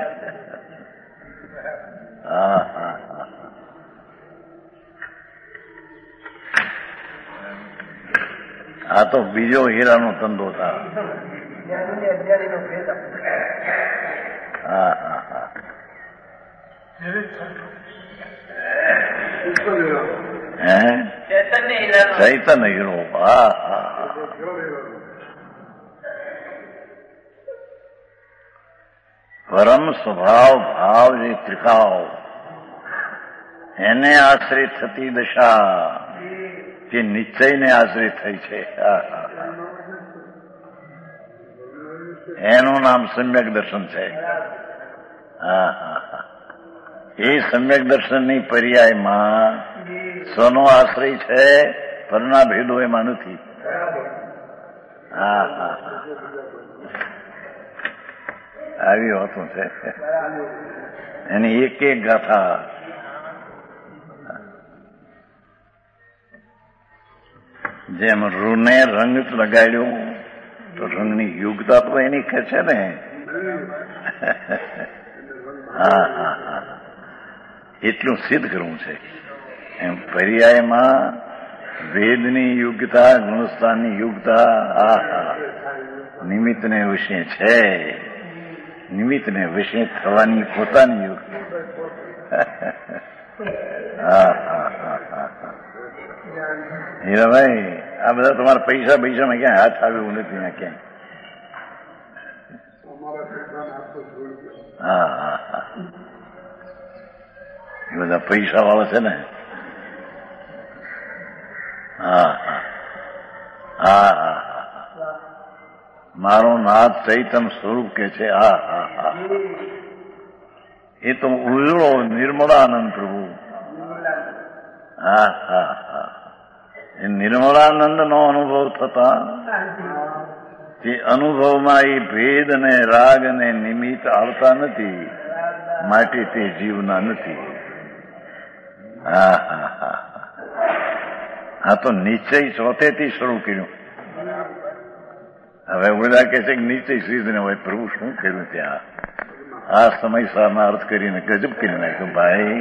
આ તો બીજો હીરાનો ધંધો થાય. ચૈતન્ય હીરો. પરમ સ્વભાવ ભાવ જે ત્રિકાવ એને આશ્રિત થતી દશા જે નિશ્ચયને આશ્રિત થઈ છે એનું નામ સમ્યક દર્શન છે. એ સમ્યક દર્શનની પર્યાયમાં સ્વનો આશ્રય છે, પરના ભેદો એમાં નથી. આવી વાતો છે એની એક એક ગાથા. જેમ રૂને રંગ લગાડ્યો તો રંગની યુગતા તો એની છે ને. એટલું સિદ્ધ કરવું છે. એમ પર્યાયમાં વેદની યુગતા, ગુણસ્થાનની યુગતા નિમિત્તને વિશે છે. નિમિત્તને વિશે થવાની પોતાની યુક્તિ. હીરાભાઈ, આ બધા તમારા પૈસા પૈસામાં ક્યાંય હાથ આવ્યું નથી ને ક્યાંય. એ બધા પૈસા વાળા છે ને. મારો નાથ ચૈતન્ય સ્વરૂપ કે છે. એ તો ઉજળો નિર્મળાનંદ પ્રભુ. એ નિર્મળાનંદનો અનુભવ થતા તે અનુભવમાં એ ભેદ ને રાગ ને નિમિત્ત આવતા નથી, માટે તે જીવના નથી. આ તો નિશ્ચય ચોથેથી શરૂ કર્યું. હવે બધા કે છે કે નિશ્ચય સિદ્ધ ને હોય. પ્રભુ શું કર્યું ત્યાં? આ સમય સારના અર્થ કરીને ગજબ કરી નાખ્યો ભાઈ.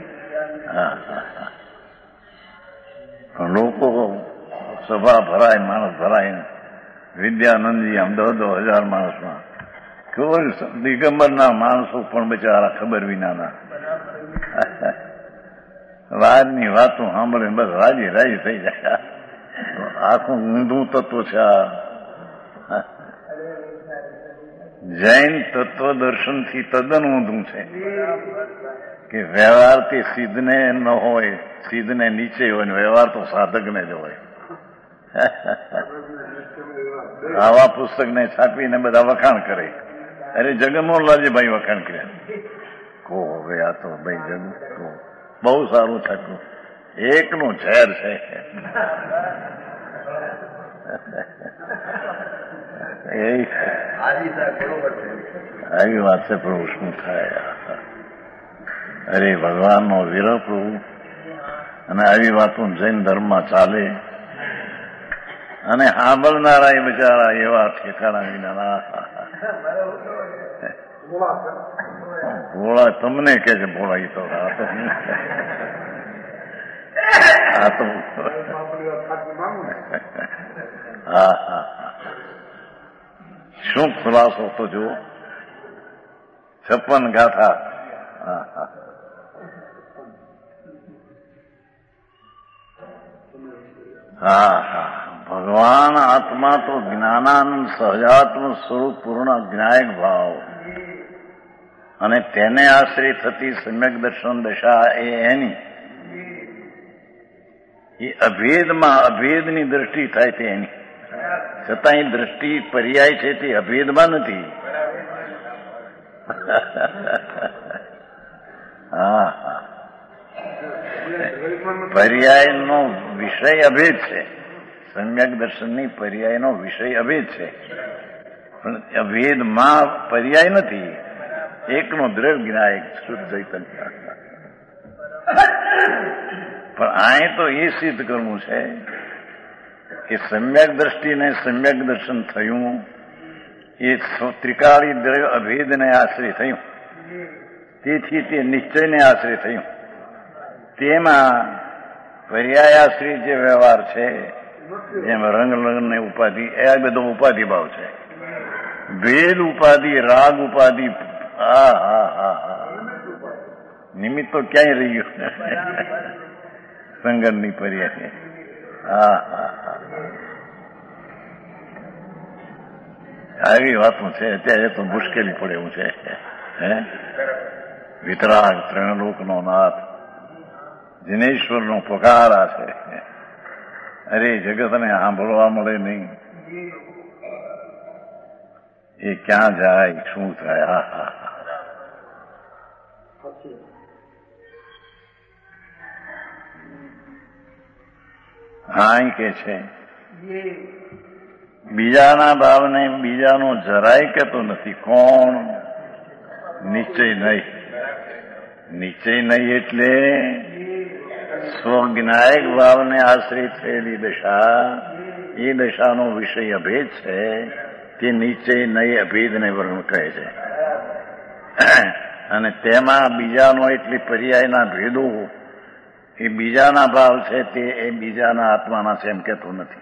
લોકો સભા ભરાય, માણસ ભરાય. વિદ્યાનંદજી આમ 10,000 માણસમાં ખબર, દિગંબરના માણસો પણ બચારા ખબર વિનાના વારની વાતો સાંભળે બસ રાજી રાજી થઈ જાય. આખું ઊંધું તત્વ છે આ. જૈન તત્વ દર્શનથી તદ્દન ઊંધું છે કે વ્યવહારથી સિદ્ધને ન હોય, સિદ્ધને નીચે હોય ને વ્યવહાર તો સાધકને જ હોય. આવા પુસ્તકને છાપીને બધા વખાણ કરે. અરે જગન્મોહનલાલજીભાઈ વખાણ કર્યા. કહો હવે આ તો ભાઈ જગ બહુ સારું છાપ્યું, એકનું ઝેર છે. આવી વાત છે. પ્રભુ શું થાય? અરે ભગવાનનો વિરહ પ્રભુ. અને આવી વાતો જૈન ધર્મમાં ચાલે અને સાંભળનારા એ બિચારા એવા ઠેકાણા વિના. ભોળા તમને કે છે ભોળા. એ તો આ તો શું ખુલાસો તો જુઓ. 56 ગાથા. ભગવાન આત્મા તો જ્ઞાનાનંદ સહજાત્મ સ્વરૂપ પૂર્ણ જ્ઞાયક ભાવ અને તેને આશ્રિત થતી સમ્યક દર્શન દશા એ એની એ અભેદમાં અભેદની દ્રષ્ટિ થાય તે એની. છતાં એ દ્રષ્ટિ પર્યાય છે તે અભેદમાં નથી. પર્યાયનો વિષય અભેદ છે. સમ્યક દર્શનની પર્યાયનો વિષય અભેદ છે, પણ અભેદમાં પર્યાય નથી. એકનો દ્રવ્ય જ્ઞાયક શુદ્ધ ચૈતન્ય. પણ અહીં તો એ સિદ્ધ કરવું છે કે સમ્યક દ્રષ્ટિને સમ્યક દર્શન થયું એ ત્રિકાળી દ્રવ્ય અભેદને આશ્રય થયું, તેથી તે નિશ્ચયને આશ્રય થયું. તેમાં પર્યાયાશ્રિત જે વ્યવહાર છે, જેમાં રંગ લગ્ન ને ઉપાધિ, એ બધો ઉપાધિ ભાવ છે. ભેદ ઉપાધિ, રાગ ઉપાધિ, નિમિત્ત તો ક્યાંય રહ્યું સંગતની પર્યાય. આવી વાતો છે. અત્યારે તો મુશ્કેલી પડે એવું છે. વિતરાગ ત્રણલોકનો નાથ જિનેશ્વરનો પોકારા છે. અરે જગતને સાંભળવા મળે નહીં, એ ક્યાં જાય, શું થાય? હા કે છે બીજાના ભાવને બીજાનો જરાય કહેતો નથી. કોણ? નિશ્ચય નહીં. નિશ્ચય નહીં એટલે સ્વજ્ઞાયક ભાવને આશ્રિત થયેલી દશા, એ દશાનો વિષય અભેદ છે. તે નિશ્ચય નહીં અભેદને વર્ણન કહે છે. અને તેમાં બીજાનો એટલી પર્યાયના ભેદો, એ બીજાના ભાવ છે, તે એ બીજાના આત્માના છે એમ કહેતો નથી.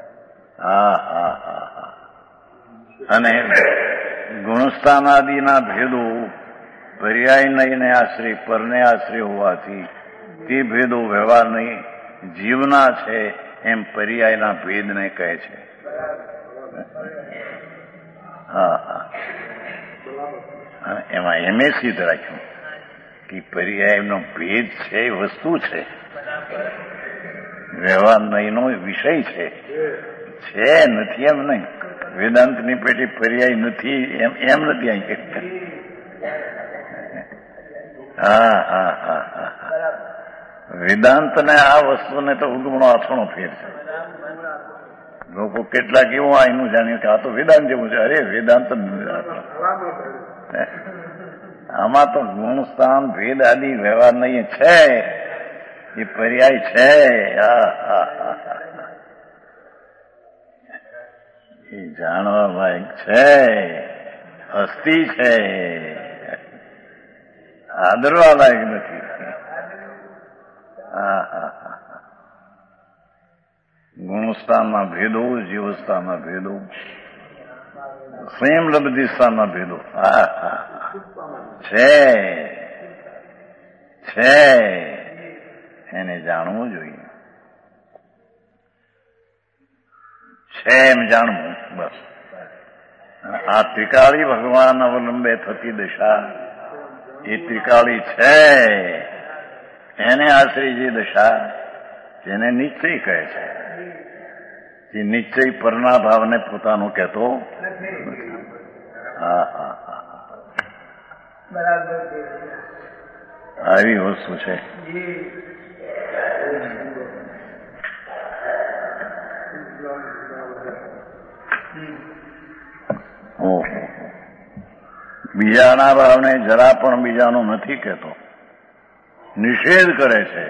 અને ગુણસ્થાનાદિના ભેદો પર્યાય નહીંને આશ્રય, પરને આશ્રય હોવાથી તે ભેદો વ્યવહાર નહીં જીવના છે એમ પર્યાયના ભેદને કહે છે. એમાં એમ સિદ્ધ રાખ્યું કે પર્યાયનો ભેદ છે, વસ્તુ છે, વ્યવહાર નહીંનો વિષય છે. નથી એમ નહીં. વેદાંતની પેટી પર્યાય નથી એમ નથી અહીં. વેદાંતને આ વસ્તુને તો ઉગમણો આથણો ફેર છે. લોકો કેટલાક એવું એનું જાણ્યું કે આ તો વેદાંત જેવું છે. અરે વેદાંત આમાં તો ગુણસ્થાન ભેદ આદિ વ્યવહાર નહીં છે, એ પર્યાય છે. એ જાણવા લાયક છે, અસ્થિ છે, આદરવા લાયક નથી. ગુણસ્થાનના ભેદો, જીવસ્થાનના ભેદો, સ્વયં લબ્ધિસ્થાનના ભેદો છે, એને જાણવું જોઈએ. છે એમ જાણવું બસ. આ ત્રિકાળી ભગવાન અવલંબે થતી દશા, એ ત્રિકાળી છે, એને આશ્રય જે દશા, જેને નિશ્ચય કહે છે, જે નિશ્ચય પરના ભાવને પોતાનો કહેતો આવી વસ્તુ છે. બીજાના ભાવને જરા પણ બીજાનો નથી કહેતો, નિષેધ કરે છે.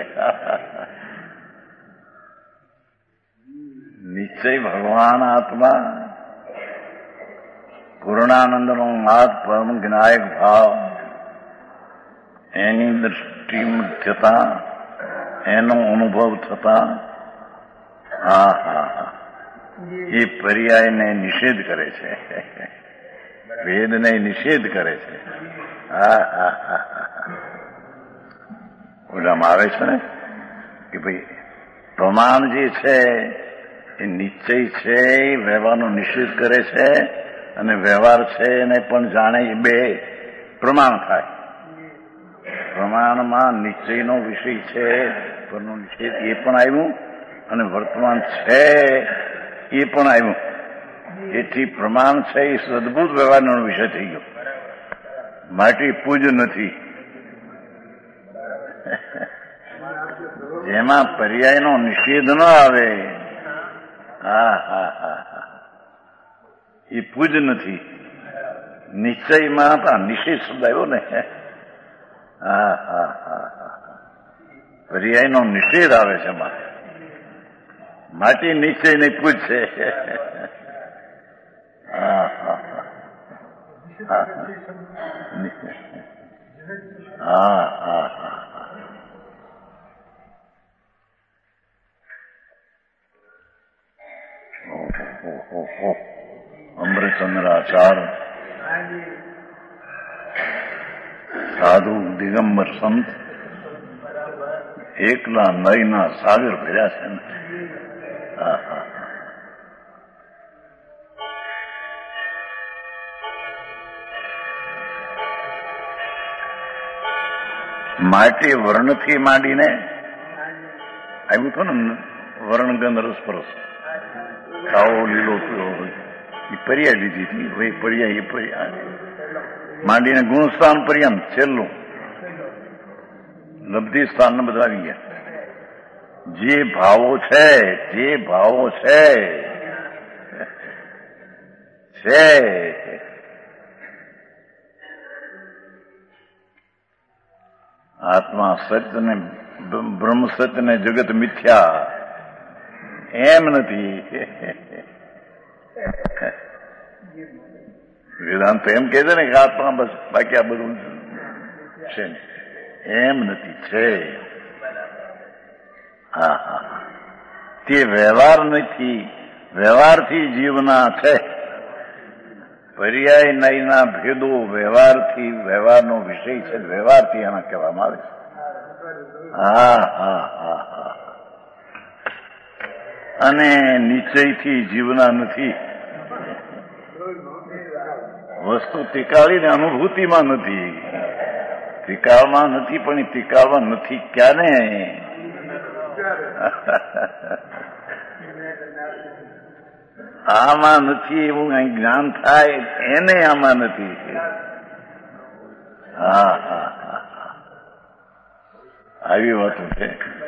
નિશ્ચય ભગવાન આત્મા, પૂર્ણાનંદનો નાથ, પરમ જ્ઞાયક ભાવ, એની દ્રષ્ટિ થતા, એનો અનુભવ થતા એ પર્યાયને નિષેધ કરે છે, વેદને નિષેધ કરે છે. ઓલામાં આવે છે ને કે ભાઈ પ્રમાણ જે છે એ નિશ્ચય છે, એ વ્યવહારનો નિષેધ કરે છે, અને વ્યવહાર છે એને પણ જાણે એ બે પ્રમાણ થાય. પ્રમાણમાં નિશ્ચયનો વિષય છે, પરનો નિષેધ એ પણ આવ્યું, અને વર્તમાન છે એ પણ આવ્યું. એથી પ્રમાણ છે એ અદભુત વ્યવહારનો વિષય થઈ ગયો. માટી પૂજ નથી. જેમાં પર્યાયનો નિષેધ ન આવે, હા હા હા હા, એ પૂજ નથી. નિશ્ચયમાં નિષેધ શબ્દ આવ્યો ને, હા હા હા હા, પર્યાયનો નિષેધ આવે છે એમાં. માટે નિશ્ચય ને પૂજ છે. હા હા હા હા હા હા, અમૃતચંદ્રાચાર્ય સાધુ દિગંબર સંત એકલા નયના સાગર ભર્યા છે ને. હા હા, માટી વર્ણથી માંડીને આવ્યું હતું ને, વર્ણગંધ રસપરસ, કાળો લીલો પીળો, એ પર્યાય લીધી હતી. હવે પર્યાય એ પર્યાય માંડીને ગુણસ્થાન પર્યંત છેલ્લું લબ્ધિ સ્થાન ને બધા આવી ગયા. જે ભાવો છે, જે ભાવો છે આત્મા સત્ય ને બ્રહ્મ સત્ય ને જગત મિથ્યા એમ નથી. વેદાંત એમ કહે છે ને કે આત્મા બસ, બાકી આ બધું છે ને, એમ નથી, છે. હા હા, તે વ્યવહાર નથી, વ્યવહારથી જીવના છે. પર્યાય નયના ભેદો વ્યવહારથી, વ્યવહારનો વિષય છે, વ્યવહારથી એના કહેવામાં આવે છે. હા હા હા હા, અને નિશ્ચયથી જીવના નથી. વસ્તુ તિકાળીને અનુભૂતિમાં નથી, તિકાળમાં નથી, પણ એ તિકાળમાં નથી ક્યાંને. આમાં નથી એવું કઈ જ્ઞાન થાય એને આમાં નથી. હા હા હા, આવી વાતો છે.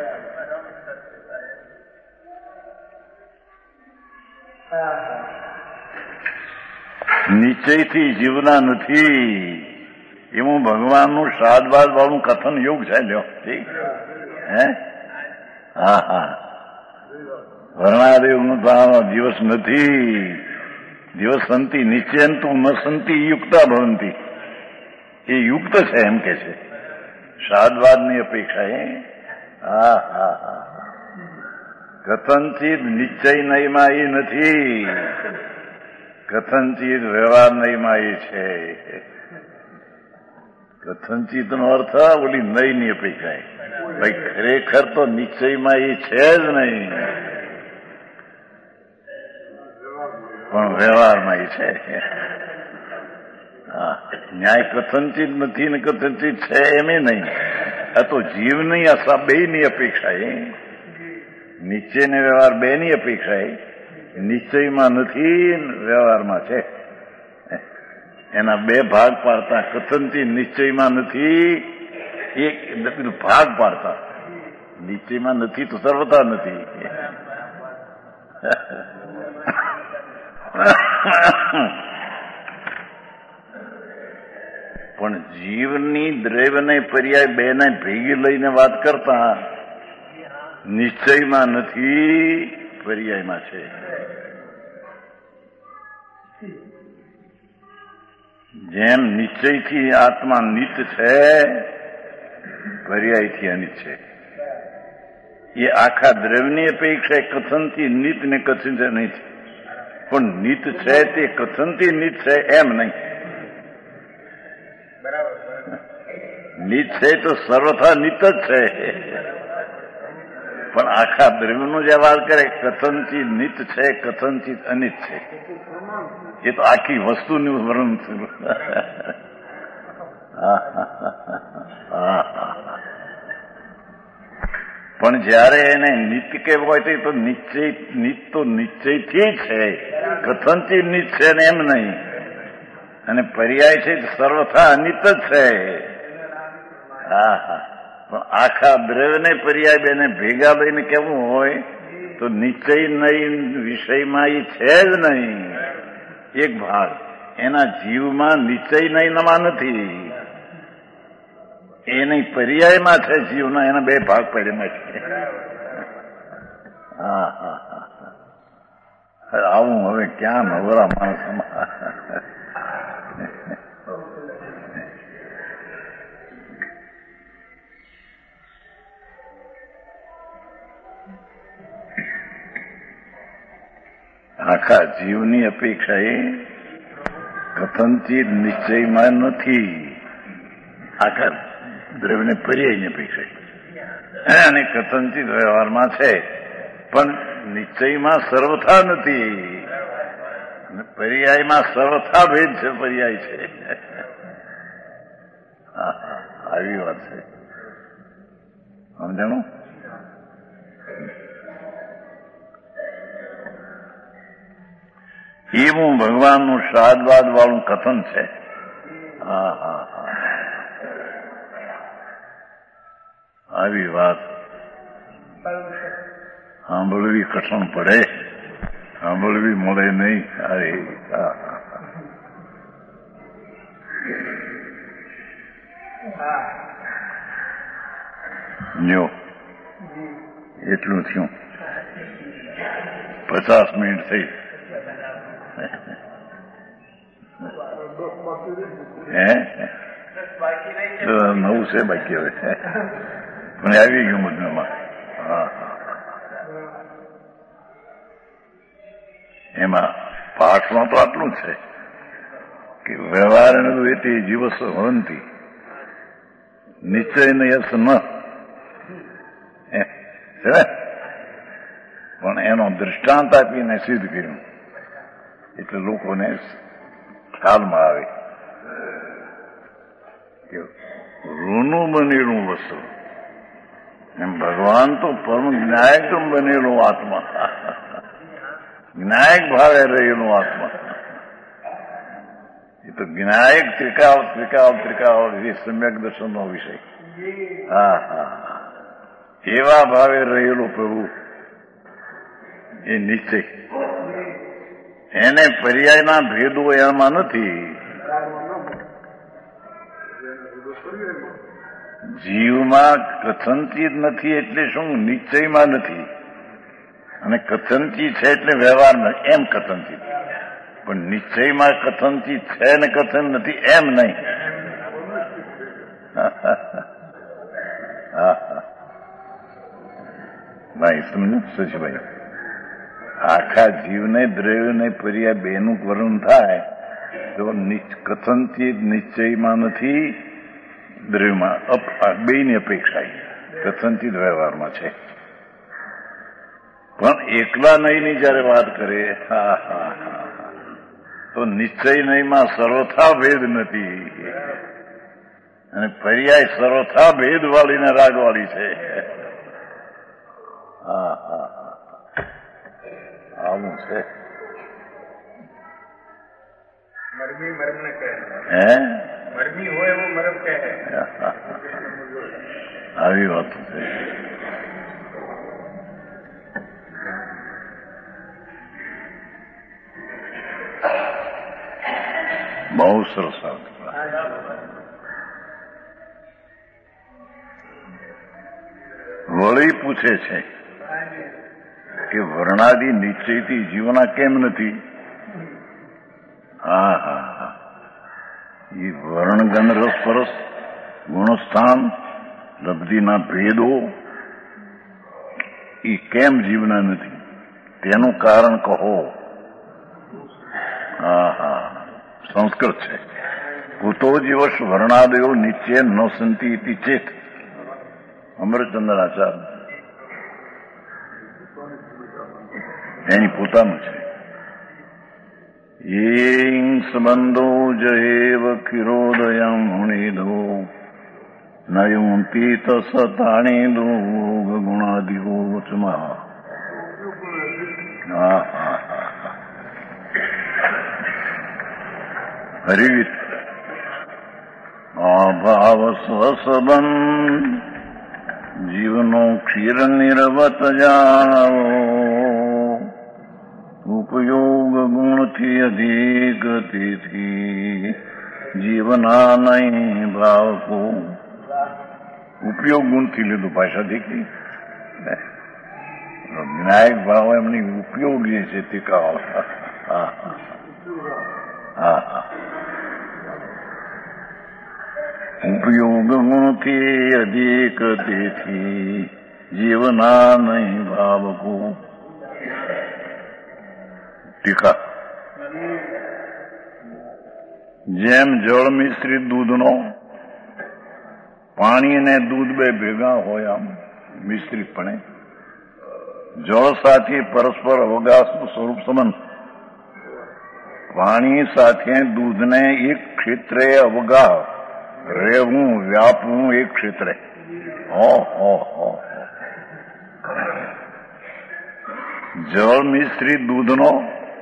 નિશ્ચયથી જીવના નથી એવું ભગવાનનું શ્રાદ્ધવાદ વાળું કથન યોગ છે. લ્યો ઠીક હે, હા હા, વર્ણાદેવનું દિવસ નથી. દિવસ સંતિ નિશ્ચયંતુ ન સંતિ યુક્તા ભવંતી, એ યુક્ત છે એમ કે છે શ્રાદ્ધવાદની અપેક્ષા. હા હા હા, કથનચિત નિશ્ચય નયમાં એ નથી, કથનચિત વ્યવહાર નયમાં એ છે. કથનચિત નો અર્થ ઓલી નયની અપેક્ષા. ભાઈ ખરેખર તો નિશ્ચયમાં એ છે જ નહીં, પણ વ્યવહારમાં એ છે. હા, ન્યાય કથનચિત નથી ને કથનચિત છે એમ નહીં. આ તો જીવની આશા બેની અપેક્ષા, નિશ્ચય ને વ્યવહાર બેની અપેક્ષા. નિશ્ચયમાં નથી, વ્યવહારમાં છે. એના બે ભાગ પાડતા, કથનથી નિશ્ચયમાં નથી, એક ભાગ પાડતા. નિશ્ચયમાં નથી તો સર્વતા નથી. પણ જીવની દ્રવ્યને પર્યાય બેને ભેગી લઈને વાત કરતા, નિશ્ચયમાં નથી, પર્યાયમાં છે. જેમ નિશ્ચયથી આત્મા નિત છે, પર્યાયથી અનિત છે. એ આખા દ્રવ્યની અપેક્ષા કથનથી નિત ને કથન નહીં છે, પણ નિત છે તે કથનથી નિત છે એમ નહીં. નિત છે તો સર્વથા નિત જ છે, પણ આખા દ્રવ્યનો જે વાત કરે કથનથી નિત છે, કથનથી અનિત છે, એ તો આખી વસ્તુનું વર્ણન થયું. પણ જયારે એને નિત્ય કેવું હોય તો નિશ્ચય, નિત તો નિશ્ચયથી છે, કથનથી નિત છે ને એમ નહીં. અને પર્યાય છે સર્વથા અનિત જ છે. હા હા, પણ આખા દ્રવ્યને પર્યાય બેને ભેગા લઈને કેવું હોય તો નિશ્ચય નહીં વિષયમાં એ છે જ નહીં એક ભાગ. એના જીવમાં નિશ્ચય નહીંમાં નથી, એની પર્યાયમાં છે જીવના. એના બે ભાગ પડેમાં છે. હા હા હા, આવું હવે ક્યાં નવરા માણસમાં. આખા જીવની અપેક્ષા એ કથનથી નિશ્ચયમાં નથી, આખા દ્રવ્યને પર્યાયની અપેક્ષા અને કથનથી વ્યવહારમાં છે, પણ નિશ્ચયમાં સર્વથા નથી, પર્યાયમાં સર્વથા ભેદ છે, પર્યાય છે. આવી વાત છે, સમજાણું? એવું ભગવાનનું શ્રાદ્ધવાદ વાળું કથન છે. હા હા હા, આવી વાત સાંભળવી કઠણ પડે, સાંભળવી મળે નહીં. અરે જો એટલું થયું, 50 મિનિટ થઈ. નવું છે બાકી હવે, પણ આવી ગયું મધ્યમાં. હા હા, એમાં પાઠમાં તો આટલું છે કે વ્યવહાર એથી જીવસ હંતી નિશ્ચય યસ ન, પણ એનો દૃષ્ટાંત આપીને સિદ્ધ કર્યું એટલે લોકોને ખ્યાલમાં આવે કે રૂનું બનેલું વસ્તુ એમ ભગવાન તો પરમ જ્ઞાયક બનેલો આત્મા, જ્ઞાયક ભાવે રહેલો આત્મા. એ તો જ્ઞાયક ત્રિકાવ એ સમ્યક દર્શનનો વિષય. હા હા, એવા ભાવે રહેલો પ્રભુ એ નિશ્ચય, એને પર્યાયના ભેદો એમાં નથી. જીવમાં કથનથી જ નથી એટલે શું? નિશ્ચયમાં નથી, અને કથનથી છે એટલે વ્યવહાર નથી એમ કથનથી, પણ નિશ્ચયમાં કથનથી છે ને કથન નથી એમ નહીં. ભાઈ સમજો શશીભાઈ, આખા જીવને દ્રવ્યને પર્યાય બેનું વર્ણન થાય તો કથનથી નિશ્ચયમાં નથી, દ્રવ્યમાં બેની અપેક્ષા કથનથી જ વ્યવહારમાં છે. પણ એકલા નહીંની જયારે વાત કરે, હા હા હા, તો નિશ્ચય નહીંમાં સર્વથા ભેદ નથી, અને પર્યાય સર્વથા ભેદ વાળીને રાગવાળી છે. હા હા હા, આવું છે. મરમી મરમને કહે, હે મરમી હોય એવો મરમ કહે. આવી વાત છે. બહુ સરસ વાત. વળી પૂછે છે કે વર્ણાદિ નિશ્ચયથી જીવના કેમ નથી? હા હા હા, એ વર્ણ ગંધ રસ પરસ ગુણસ્થાન લબ્ધિના ભેદો એ કેમ જીવના નથી? તેનું કારણ કહો. હા હા, સંસ્કૃત છે. કુતો જીવશ વર્ણાદયો નિશ્ચય ન સંતિ ઇતિ ચેત. અમૃતચંદ્રાચાર્ય એની પોતાનું છે. એં સંબંધો જયેવ કિરોદયમ હુણેદો નયુંતી તસતાણેદો ગુણાદિગો વચમાં. હા હા હા, હરિવિત અભાવ સ્વસબંધ જીવનો ક્ષીર નિર્વત જાણો, ઉપયોગ ગુણથી અધિક તેથી જીવના નહીં ભાવકો. ઉપયોગ ગુણથી લીધું ભાષા દીકરી. વિનાયક ભાવ એમની ઉપયોગી છે તે કહો. ઉપયોગ ગુણથી અધિક તેથી જીવના નહીં ભાવકો. ટીકા. જેમ જળ મિશ્રિત દૂધનો, પાણી અને દૂધ બે ભેગા હોય આમ મિશ્રિતપણે, જળ સાથે પરસ્પર અવગાસનું સ્વરૂપ સંબંધ. પાણી સાથે દૂધને એક ક્ષેત્રે અવગાહ રહેવું, વ્યાપવું એક ક્ષેત્રે. જળ મિશ્રિત દૂધનો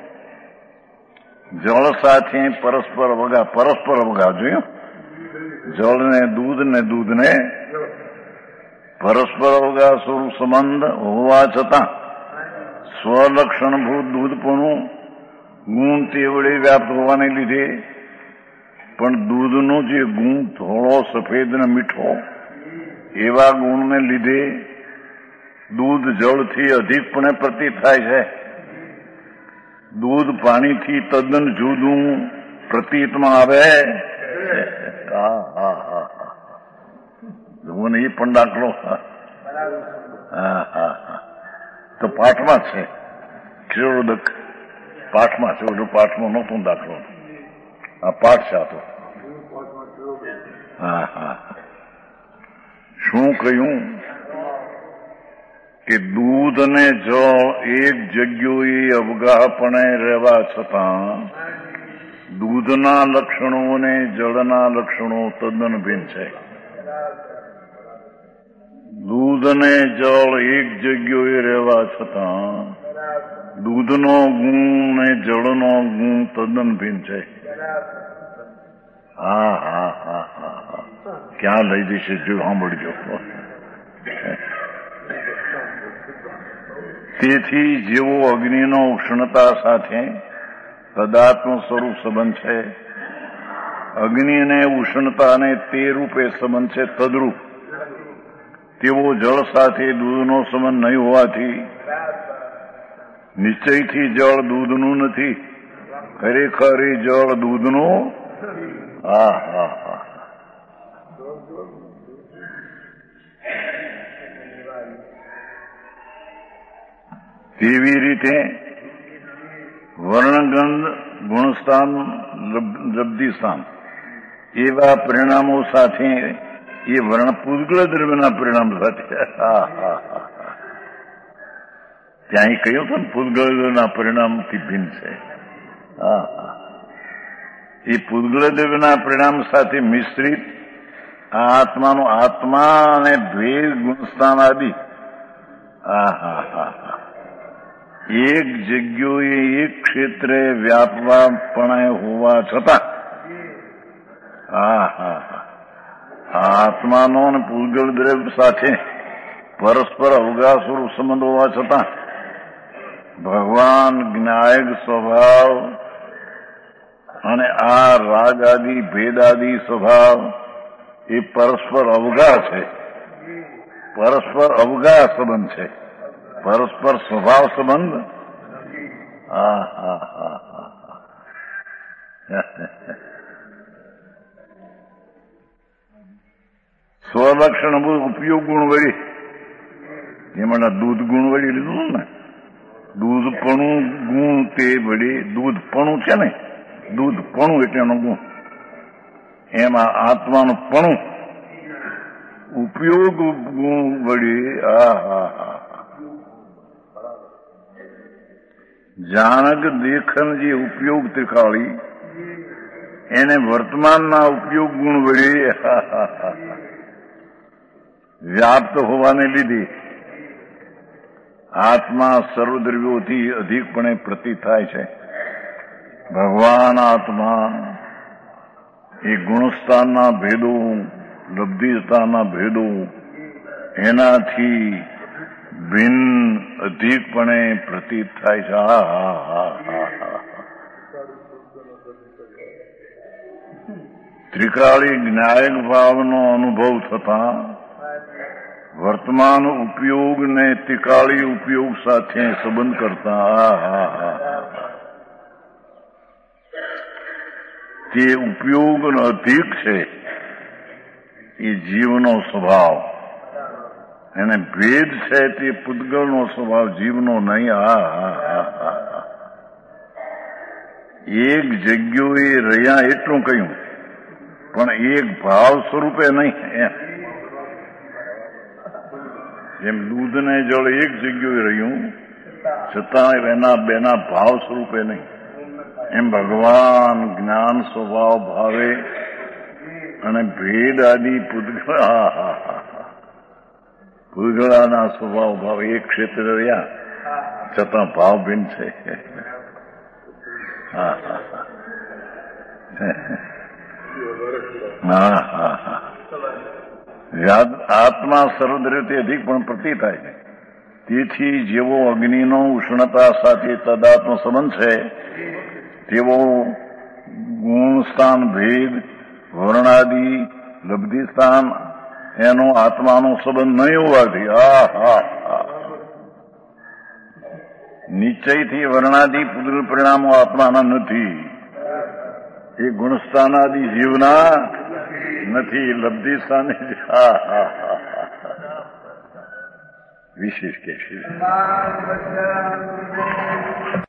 જળ સાથે પરસ્પર અવગાહ જોયું. જળ ને દૂધને પરસ્પર અવગાહ સ્વરૂપ સંબંધ હોવા છતાં સ્વલક્ષણભૂત દૂધપણું ગુણ તે વડે વ્યાપ્ત હોવાને લીધે પણ દૂધનો જે ગુણ થોડો સફેદ ને મીઠો એવા ગુણને લીધે દૂધ જળથી અધિકપણે પ્રતીત થાય છે. દૂધ પાણીથી તદ્દન જુદું પ્રતીતમાં આવે. જુઓ ને એ પણ દાખલો તો પાઠમાં છે. ક્ષીરોદક પાઠમાં છે. ઓલું પાઠમાં નહોતો દાખલો, આ પાઠ છે. આ તો શું કહ્યું કે દૂધ અને જળ એક જગ્યાએ અવગાહપણે રહેવા છતાં દૂધના લક્ષણો અને જળના લક્ષણો તદ્દન ભિન્ન છે. દૂધ અને જળ એક જગ્યાએ રહેવા છતાં દૂધનો ગુણ અને જળનો ગુણ તદ્દન ભિન્ન છે. ક્યાં લઈ જશે જો સાંભળજો. તેથી જેવો અગ્નિનો ઉષ્ણતા સાથે તદાત્મ સ્વરૂપ સંબંધ છે, અગ્નિ અને ઉષ્ણતાને તે રૂપે સંબંધ છે તદરૂપ, તેવો જળ સાથે દૂધનો સંબંધ નહીં હોવાથી નિશ્ચયથી જળ દૂધનું નથી, ખરેખર જળ દૂધનું. તેવી રીતે વર્ણગંધ ગુણસ્થાન લબ્ધિસ્થાન એવા પરિણામો સાથે એ વર્ણ પૂતગળ દ્રવ્યના પરિણામ સાથે ત્યાં કહ્યું હતું ને પૂતગળના પરિણામથી ભિન્ન છે. એ પૂતગળ દ્રવ્યના પરિણામ સાથે મિશ્રિત આ આત્માનો આત્મા અને ભેદ ગુણસ્થાન આદિ એક જગ્યાએ એક ક્ષેત્રે વ્યાપવાપણે હોવા છતાં આત્માનો અને પૂતગળ દ્રવ્ય સાથે પરસ્પર અવગાહ સ્વરૂપ સંબંધ હોવા છતાં ભગવાન જ્ઞાયક સ્વભાવ અને આ રાગ આદિ ભેદ આદિ સ્વભાવ એ પરસ્પર અવગાહ છે. પરસ્પર અવગાહ સંબંધ છે, પરસ્પર સ્વભાવ સંબંધ. સ્વલક્ષણ ઉપયોગ ગુણ વળી એમાં દૂધ ગુણ વળી લીધું ને. દૂધપણું ગુણ તે વળી દૂધપણું છે ને, દૂધપણું એટલે એનો ગુણ. એમાં આત્માનું પણું ઉપયોગ ગુણ વળી જાનક દેખન જે ઉપયોગ ત્રિકાળી એને વર્તમાનના ઉપયોગ ગુણ વળી વ્યાપ્ત હોવાને લીધે આત્મા સર્વદ્રવ્યોથી અધિકપણે પ્રતીત થાય છે. ભગવાન આત્મા એ ગુણસ્થાનના ભેદો, લબ્ધિસ્થાનના ભેદો એનાથી ભિન્ન અધિકપણે પ્રતીત થાય છે. ત્રિકાળી જ્ઞાયક ભાવનો અનુભવ થતા વર્તમાન ઉપયોગ ને ત્રિકાળી ઉપયોગ સાથે સંબંધ કરતા તે ઉપયોગ અધિક છે એ જીવનો સ્વભાવ, એને ભેદ છે તે પૂતગલનો સ્વભાવ, જીવનો નહીં. એક જગ્યાએ રહ્યા એટલું કહ્યું, પણ એક ભાવ સ્વરૂપે નહીં. જેમ દૂધ ને જળ એક જગ્યાએ રહ્યું છતાં એના બેના ભાવ સ્વરૂપે નહીં, એમ ભગવાન જ્ઞાન સ્વભાવ ભાવે અને ભેદ આદિ પૂતગળાના સ્વભાવ ભાવ એક ક્ષેત્ર રહ્યા છતાં ભાવ ભિન્ન છે. આત્મા સર્વ રીતે અધિક પણ પ્રતીત થાય છે. તેથી જેવો અગ્નિનો ઉષ્ણતા સાથે તદાત્મ સંબંધ છે તેવો ગુણ સ્થાન ભેદ વર્ણાદિ લબ્ધિ સ્થાન એનો આત્માનો સંબંધ નહીં હોવાથી નિશ્ચયથી વર્ણાદિ પૂતગલ પરિણામો આત્માના નથી. એ ગુણસ્થાનાદિ જીવના નથી. લબ્ધિ સ્થાને વિશેષ કે છે.